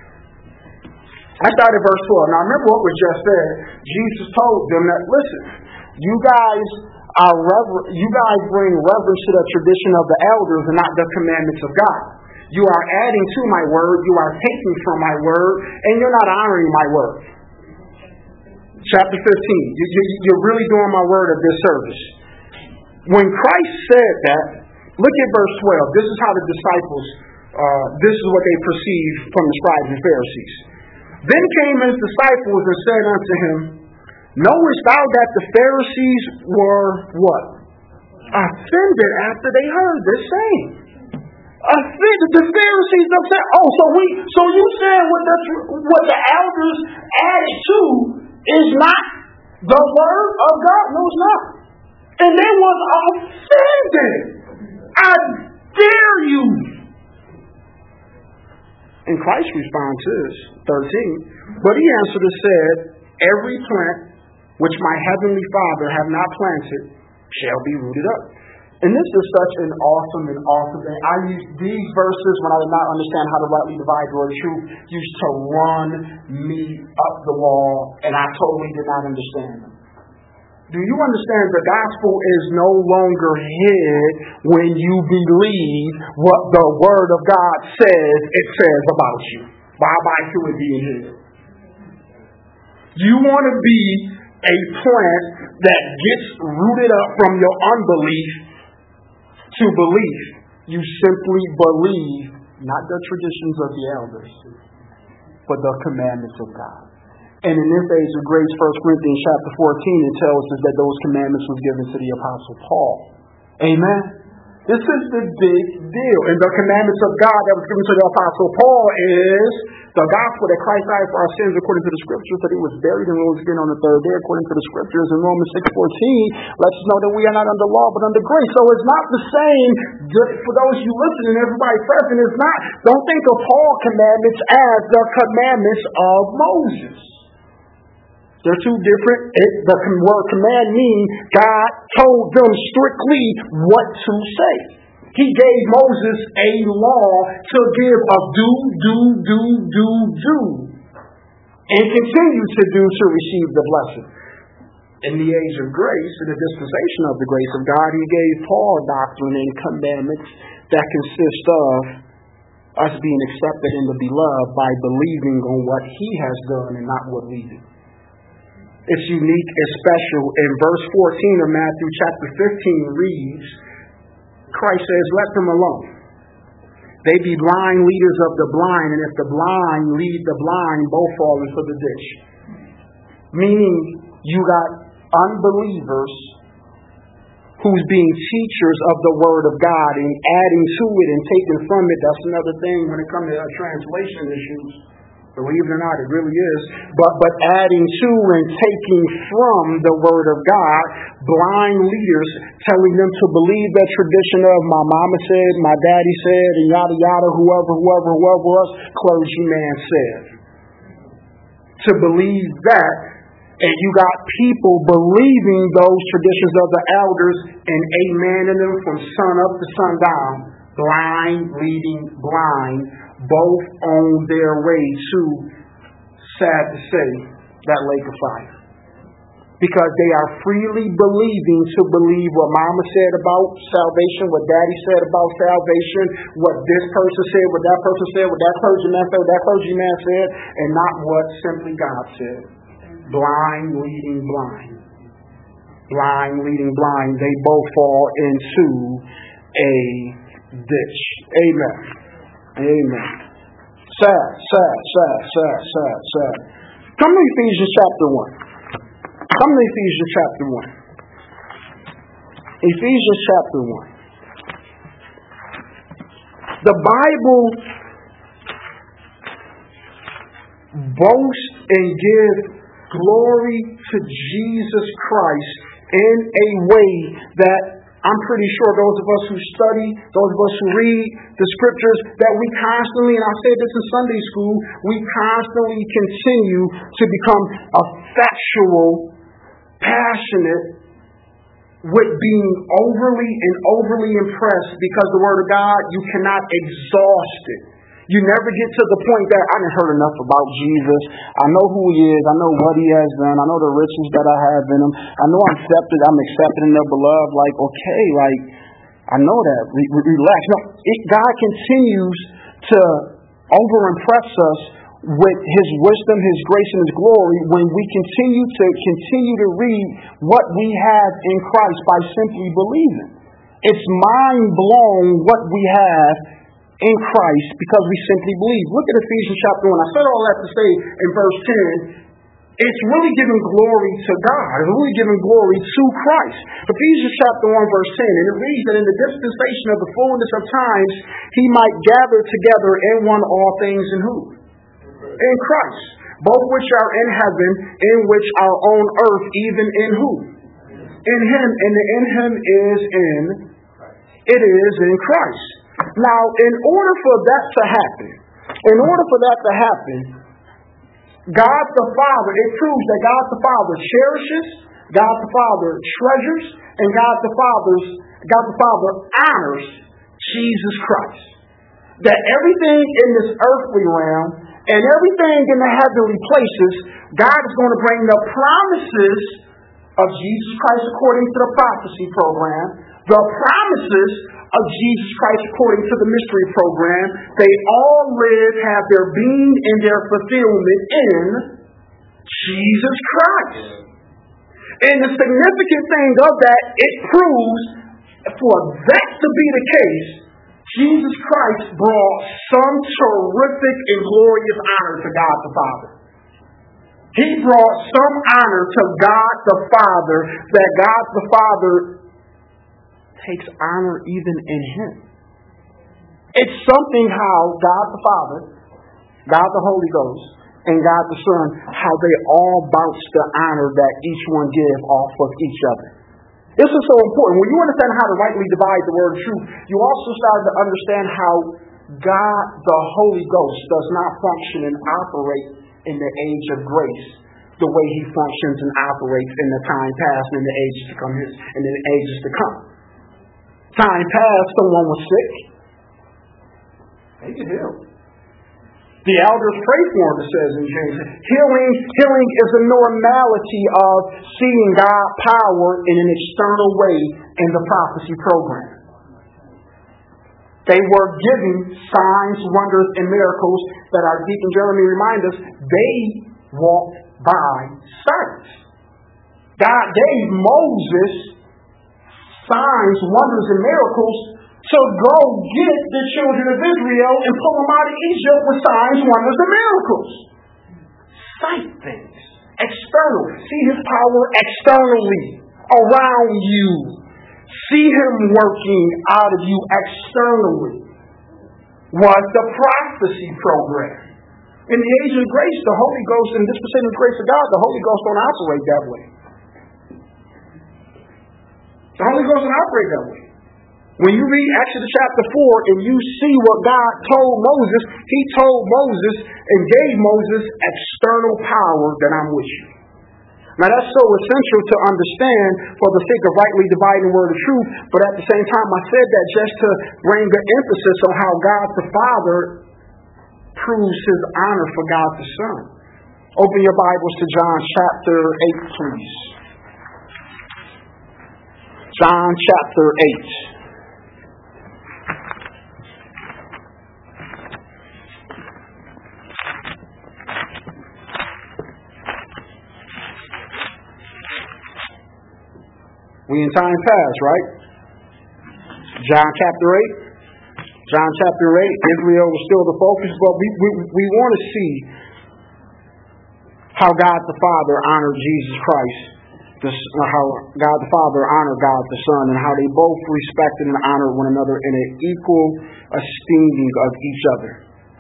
I started at verse twelve. Now remember what was just said. Jesus told them that, listen, you guys are rever- you guys bring reverence to the tradition of the elders and not the commandments of God. You are adding to my word, you are taking from my word, and you're not honoring my word. Chapter fifteen, you, you, you're really doing my word a disservice. When Christ said that, look at verse twelve. This is how the disciples, uh, this is what they perceived from the scribes and Pharisees. Then came his disciples and said unto him, knowest thou that the Pharisees were what? Offended after they heard this saying. Offended. The Pharisees upset. Oh, so we, so you said what the what the elders added to is not the word of God? No, it's not. And they was offended. I dare you. And Christ's response is, thirteen, but he answered and said, every plant which my heavenly Father have not planted shall be rooted up. And this is such an awesome and awesome thing. I used these verses when I did not understand how to rightly divide the word of truth, used to run me up the wall, and I totally did not understand them. Do you understand the gospel is no longer hid when you believe what the word of God says it says about you? Why by it being hid? You want to be a plant that gets rooted up from your unbelief to belief. You simply believe not the traditions of the elders, but the commandments of God. And in this age of grace, First Corinthians chapter fourteen, it tells us that those commandments was given to the Apostle Paul. Amen. This is the big deal. And the commandments of God that was given to the Apostle Paul is the gospel that Christ died for our sins according to the scriptures, that he was buried and rose again on the third day according to the scriptures. In Romans six fourteen lets us know that we are not under law but under grace. So it's not the same for those you listen and everybody present. It's not. Don't think of Paul's commandments as the commandments of Moses. They're two different. It, the word command means God told them strictly what to say. He gave Moses a law to give of do, do, do, do, do. And continue to do to receive the blessing. In the age of grace, in the dispensation of the grace of God, he gave Paul doctrine and commandments that consist of us being accepted in the beloved by believing on what he has done and not what we do. It's unique and special. In verse fourteen of Matthew chapter fifteen reads, Christ says, let them alone. They be blind leaders of the blind, and if the blind lead the blind, both fall into the ditch. Meaning, you got unbelievers who's being teachers of the Word of God and adding to it and taking from it. That's another thing when it comes to uh, translation issues. Believe it or not, it really is. But but adding to and taking from the Word of God, blind leaders telling them to believe that tradition of my mama said, my daddy said, and yada yada, whoever, whoever, whoever else, clergyman said. to believe that, and you got people believing those traditions of the elders and amening them from sun up to sundown, blind leading blind, both on their way to, sad to say, that lake of fire. Because they are freely believing to believe what mama said about salvation, what daddy said about salvation, what this person said, what that person said, what that clergyman said, what that clergyman said, and not what simply God said. Blind leading blind. Blind leading blind. They both fall into a ditch. Amen. Amen. Sad, sad, sad, sad, sad, sad. Come to Ephesians chapter one. Come to Ephesians chapter one. Ephesians chapter one. The Bible boasts and gives glory to Jesus Christ in a way that I'm pretty sure those of us who study, those of us who read the scriptures, that we constantly, and I said this in Sunday school, we constantly continue to become effectual, passionate with being overly and overly impressed, because the Word of God, you cannot exhaust it. You never get to the point that I didn't heard enough about Jesus. I know who He is. I know what He has done. I know the riches that I have in Him. I know I'm accepted. I'm accepted in the beloved. Like, okay, like, I know that. Re- re- relax. No, it, God continues to over-impress us with His wisdom, His grace, and His glory when we continue to continue to read what we have in Christ by simply believing. It's mind-blowing what we have in Christ because we simply believe. Look at Ephesians chapter one. I said all that to say in verse ten, it's really giving glory to God. It's really giving glory to Christ. Ephesians chapter one verse ten, and it reads that in the dispensation of the fullness of times, He might gather together in one all things in who? In Christ. Both which are in heaven, in which are on earth, even in who? In Him. And the in Him is in, it is in Christ. Now, in order for that to happen, in order for that to happen, God the Father, it proves that God the Father cherishes, God the Father treasures, and God the Father's, God the Father honors Jesus Christ. That everything in this earthly realm and everything in the heavenly places, God is going to bring the promises of Jesus Christ according to the prophecy program, the promises of Jesus Christ according to the mystery program. They all live, have their being and their fulfillment in Jesus Christ. And the significant thing of that, it proves for that to be the case, Jesus Christ brought some terrific and glorious honor to God the Father. He brought some honor to God the Father, that God the Father takes honor even in Him. It's something how God the Father, God the Holy Ghost, and God the Son, how they all bounce the honor that each one gives off of each other. This is so important. When you understand how to rightly divide the word truth, you also start to understand how God the Holy Ghost does not function and operate in the age of grace the way He functions and operates in the time past and in the ages to come and in the ages to come. Time past, someone was sick. They get healed. The elders pray for him, it says in James. Healing, healing is a normality of seeing God's power in an external way in the prophecy program. They were given signs, wonders, and miracles that our Deacon Jeremy reminds us they walked by sight. God gave Moses signs, wonders, and miracles to go get the children of Israel and pull them out of Egypt with signs, wonders, and miracles. Sight things. External. See His power externally around you. See Him working out of you externally. Was the prophecy program. In the age of grace, the Holy Ghost, and this percent of the grace of God, the Holy Ghost don't operate that way. The Holy Ghost don't operate that way. When you read Exodus chapter four and you see what God told Moses, he told Moses and gave Moses external power that I'm with you. Now that's so essential to understand for the sake of rightly dividing the word of truth, but at the same time I said that just to bring the emphasis on how God the Father proves his honor for God the Son. Open your Bibles to John chapter eight, please. John chapter eight. We in time past, right? John chapter eight. John chapter eight. Israel was still the focus, but we, we, we want to see how God the Father honored Jesus Christ. The, how God the Father honored God the Son, and how they both respected and honored one another in an equal esteeming of each other.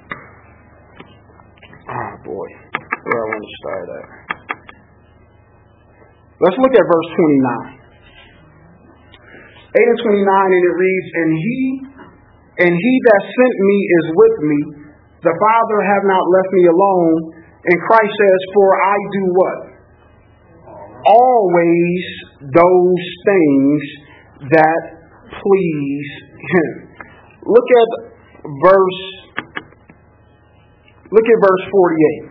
Oh boy, where I want to start at. Let's look at verse twenty-nine. eight and twenty-nine, and it reads, And he and he that sent me is with me. The Father have not left me alone. And Christ says, For I do what? Always those things that please him. Look at verse Look at verse forty-eight.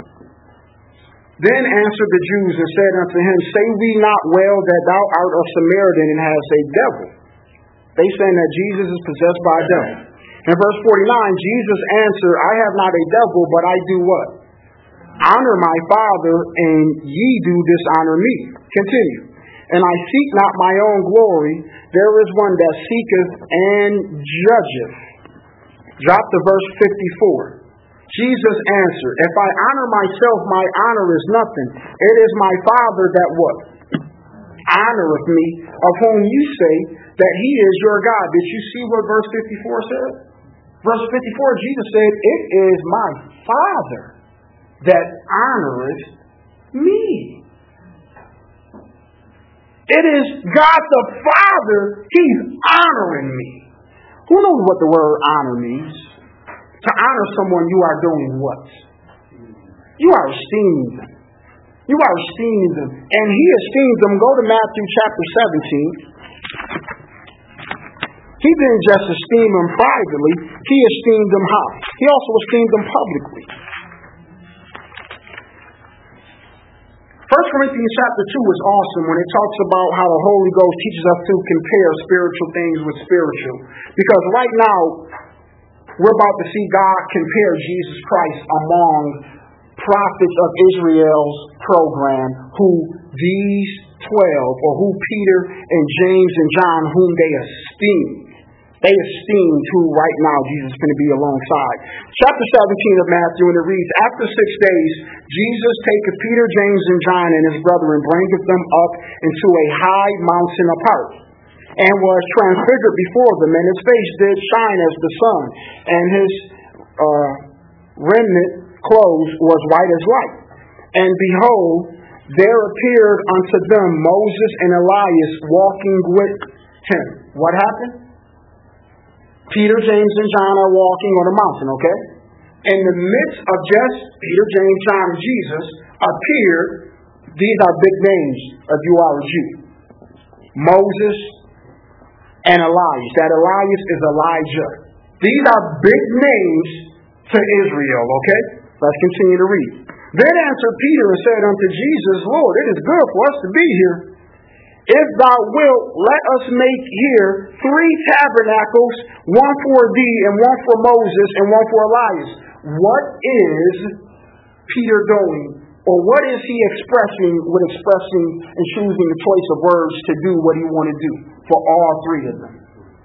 Then answered the Jews and said unto him, Say we not well that thou art a Samaritan and hast a devil? They saying that Jesus is possessed by a devil. In verse forty-nine, Jesus answered, I have not a devil, but I do what? Honor my Father, and ye do dishonor me. Continue. And I seek not my own glory. There is one that seeketh and judgeth. Drop to verse fifty-four. Jesus answered, If I honor myself, my honor is nothing. It is my Father that what? Honoreth me, of whom you say that he is your God. Did you see what verse fifty-four said? Verse fifty-four, Jesus said, It is my Father that honoreth me. It is God the Father, he's honoring me. Who knows what the word honor means? To honor someone, you are doing what? You are esteeming them. You are esteeming them. And he esteemed them. Go to Matthew chapter seventeen. He didn't just esteem them privately. He esteemed them how? He also esteemed them publicly. First Corinthians chapter two is awesome when it talks about how the Holy Ghost teaches us to compare spiritual things with spiritual. Because right now, we're about to see God compare Jesus Christ among prophets of Israel's program, who these twelve, or who Peter and James and John, whom they esteemed. They esteemed who right now Jesus is going to be alongside. Chapter seventeen of Matthew, and it reads, After six days, Jesus taketh Peter, James, and John and his brethren, bringeth them up into a high mountain apart, and was transfigured before them, and his face did shine as the sun, and his uh, remnant clothes was white as light. And behold, there appeared unto them Moses and Elias walking with him. What happened? Peter, James, and John are walking on a mountain, okay? In the midst of just Peter, James, John, and Jesus appeared, these are big names if you are a Jew. Moses and Elias. That Elias is Elijah. These are big names to Israel, okay? Let's continue to read. Then answered Peter and said unto Jesus, Lord, it is good for us to be here. If thou wilt, let us make here three tabernacles, one for thee, and one for Moses, and one for Elias. What is Peter doing? Or what is he expressing with expressing and choosing the choice of words to do what he want to do for all three of them?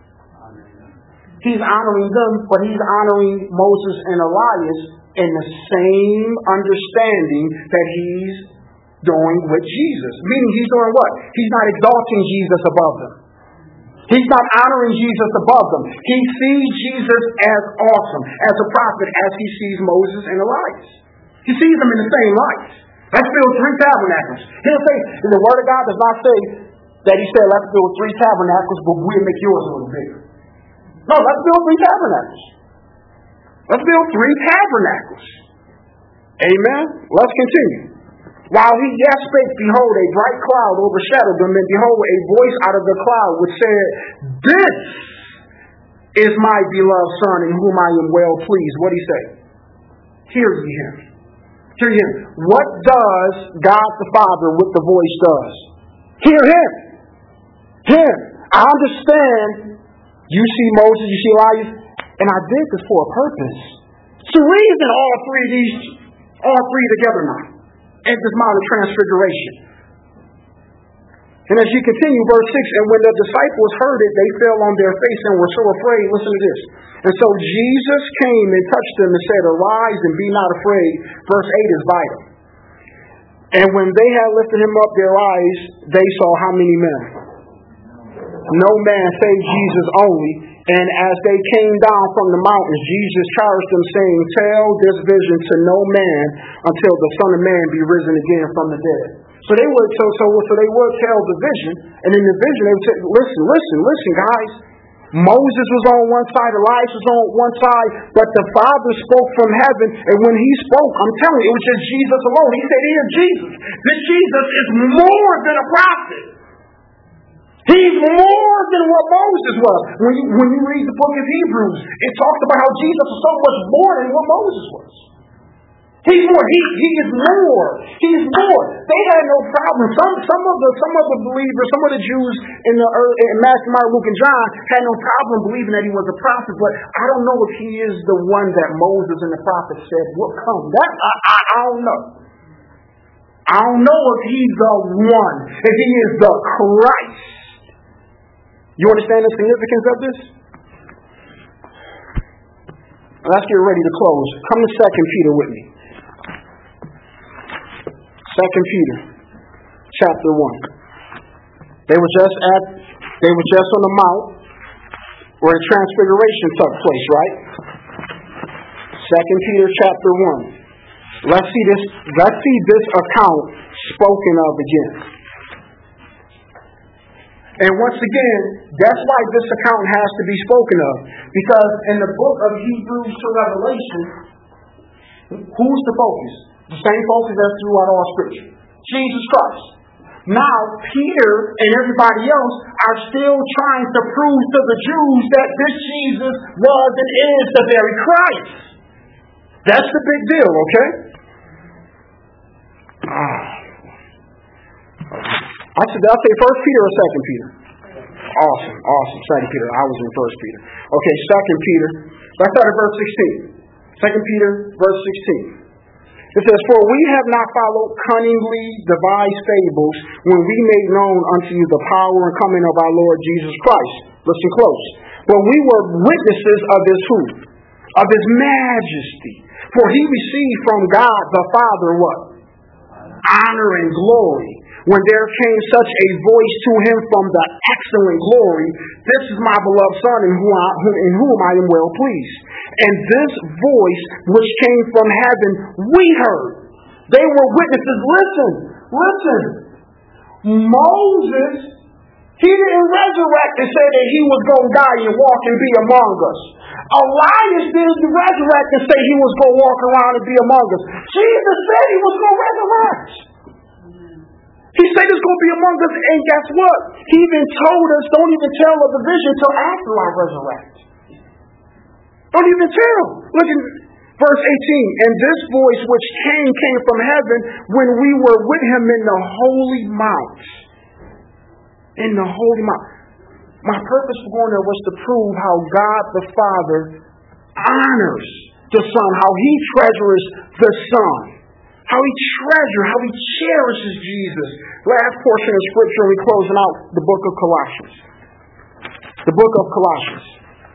He's honoring them, but he's honoring Moses and Elias in the same understanding that he's doing with Jesus. Meaning he's doing what? He's not exalting Jesus above them. He's not honoring Jesus above them. He sees Jesus as awesome, as a prophet, as he sees Moses and Elias. He sees them in the same light. Let's build three tabernacles. He'll say, the word of God does not say that he said, let's build three tabernacles, but we'll make yours a little bigger. No, let's build three tabernacles. Let's build three tabernacles. Amen. Let's continue. While he yet spake, behold, a bright cloud overshadowed them, and behold, a voice out of the cloud which said, this is my beloved Son, in whom I am well pleased. What did he say? Hear ye him. Hear ye him. What does God the Father with the voice does? Hear him. Him. I understand. You see Moses, you see Elias, and I did this for a purpose. It's the reason all three of these, all three together now, at this Mount of Transfiguration. And as you continue, verse six, and when the disciples heard it, they fell on their face and were so afraid. Listen to this. And so Jesus came and touched them and said, arise and be not afraid. Verse eight is vital. And when they had lifted him up their eyes, they saw how many men? No man save Jesus only. And as they came down from the mountains, Jesus charged them, saying, tell this vision to no man until the Son of Man be risen again from the dead. So they would, so so so they would tell the vision, and in the vision they would say, listen, listen, listen, guys. Moses was on one side, Elias was on one side, but the Father spoke from heaven, and when he spoke, I'm telling you, it was just Jesus alone. He said, here, Jesus. This Jesus is more than a prophet. He's more than what Moses was. When you, when you read the book of Hebrews, it talks about how Jesus was so much more than what Moses was. He's more. He, he is more. He's more. They had no problem. Some some of the some of the believers, some of the Jews in the early, in Matthew, Mark, Luke, and John had no problem believing that he was a prophet. But I don't know if he is the one that Moses and the prophets said will come. That I, I, I don't know. I don't know if he's the one. If he is the Christ. You understand the significance of this? Let's get ready to close. Come to Second Peter with me. Second Peter, chapter one. They were just at, they were just on the mount where the transfiguration took place, right? Second Peter, chapter one. Let's see this. Let's see this account spoken of again. And once again, that's why this account has to be spoken of, because in the book of Hebrews to Revelation, who's the focus? The same focus as throughout all Scripture. Jesus Christ. Now, Peter and everybody else are still trying to prove to the Jews that this Jesus was and is the very Christ. That's the big deal, okay? Ah. I said, I'll say First Peter or Second Peter? Awesome, awesome. Second Peter. I was in First Peter. Okay, Second Peter. Let's start at verse sixteen. Second Peter, verse sixteen. It says, for we have not followed cunningly devised fables when we made known unto you the power and coming of our Lord Jesus Christ. Listen close. But we were witnesses of his who? Of his majesty. For he received from God the Father what? Honor and glory. When there came such a voice to him from the excellent glory, this is my beloved Son in whom I, in whom I am well pleased. And this voice which came from heaven, we heard. They were witnesses. Listen, listen. Moses, he didn't resurrect and say that he was going to die and walk and be among us. Elias didn't resurrect and say he was going to walk around and be among us. Jesus said he was going to resurrect. He said it's going to be among us, and guess what? He even told us, don't even tell of the vision until after I resurrect. Don't even tell. Look at verse eighteen. And this voice which came, came from heaven when we were with him in the holy mount. In the holy mount. My purpose for going there was to prove how God the Father honors the Son, how he treasures the Son. How he treasures, how he cherishes Jesus. Last portion of Scripture, we're closing out the book of Colossians. The book of Colossians.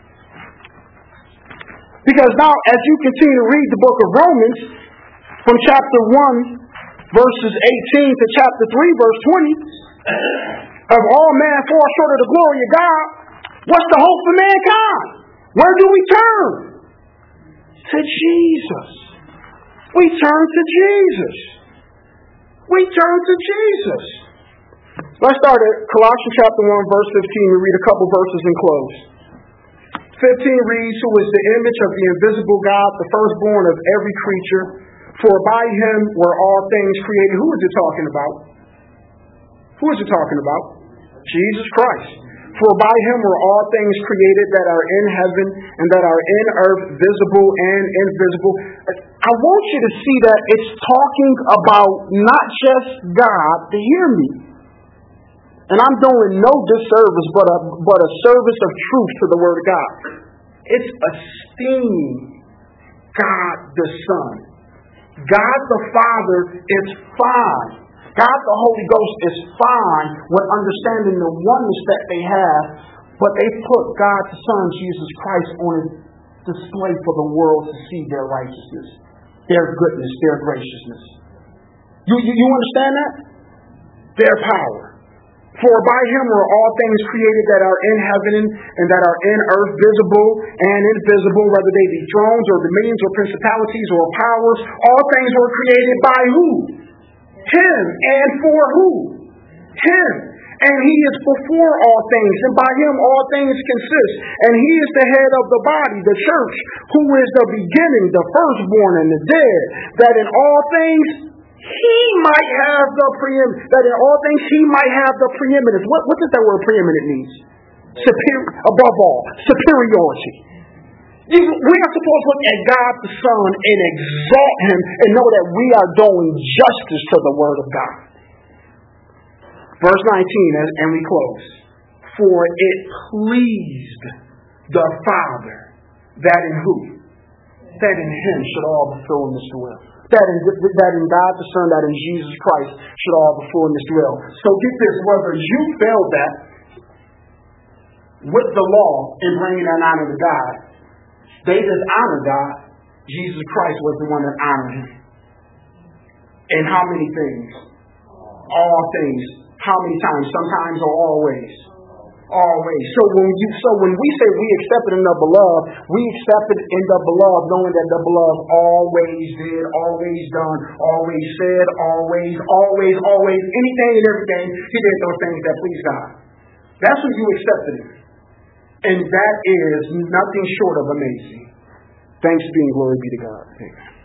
Because now, as you continue to read the book of Romans, from chapter one, verses eighteen to chapter three, verse twenty, of all men fall short of the glory of God, what's the hope for mankind? Where do we turn? To Jesus. We turn to Jesus. We turn to Jesus. Let's start at Colossians chapter one, verse fifteen. We read a couple verses and close. fifteen reads, who is the image of the invisible God, the firstborn of every creature. For by him were all things created. Who is it talking about? Who is it talking about? Jesus Christ. For by him were all things created that are in heaven and that are in earth, visible and invisible. I want you to see that it's talking about not just God, to hear me. And I'm doing no disservice but a, but a service of truth to the Word of God. It's esteem God the Son. God the Father is fine. God the Holy Ghost is fine with understanding the oneness that they have, but they put God the Son, Jesus Christ, on a display for the world to see their righteousness, their goodness, their graciousness. You, you, you understand that? Their power. For by him were all things created that are in heaven and that are in earth, visible and invisible, whether they be thrones or dominions or principalities or powers. All things were created by who? Him. And for who? Him. And he is before all things, and by him all things consist. And he is the head of the body, the church, who is the beginning, the firstborn and the dead, that in all things he might have the preeminence. That in all things he might have the preeminence. What, what does that word preeminent mean? Superior, above all, superiority. You, we are supposed to look at God the Son and exalt him and know that we are doing justice to the Word of God. Verse nineteen, and we close. For it pleased the Father that in who? That in him should all the fullness dwell. That in, that in God the Son, that in Jesus Christ should all the fullness dwell. So get this, whether you failed that with the law in bringing that honor to God, they dishonored God. Jesus Christ was the one that honored him. And how many things? All things. How many times? Sometimes or always? Always. So when you, so when we say we accepted in the beloved, we accepted in the beloved, knowing that the beloved always did, always done, always said, always, always, always, anything and everything. He did those things that please God. That's what you accepted him. And that is nothing short of amazing. Thanks be and glory be to God. Amen.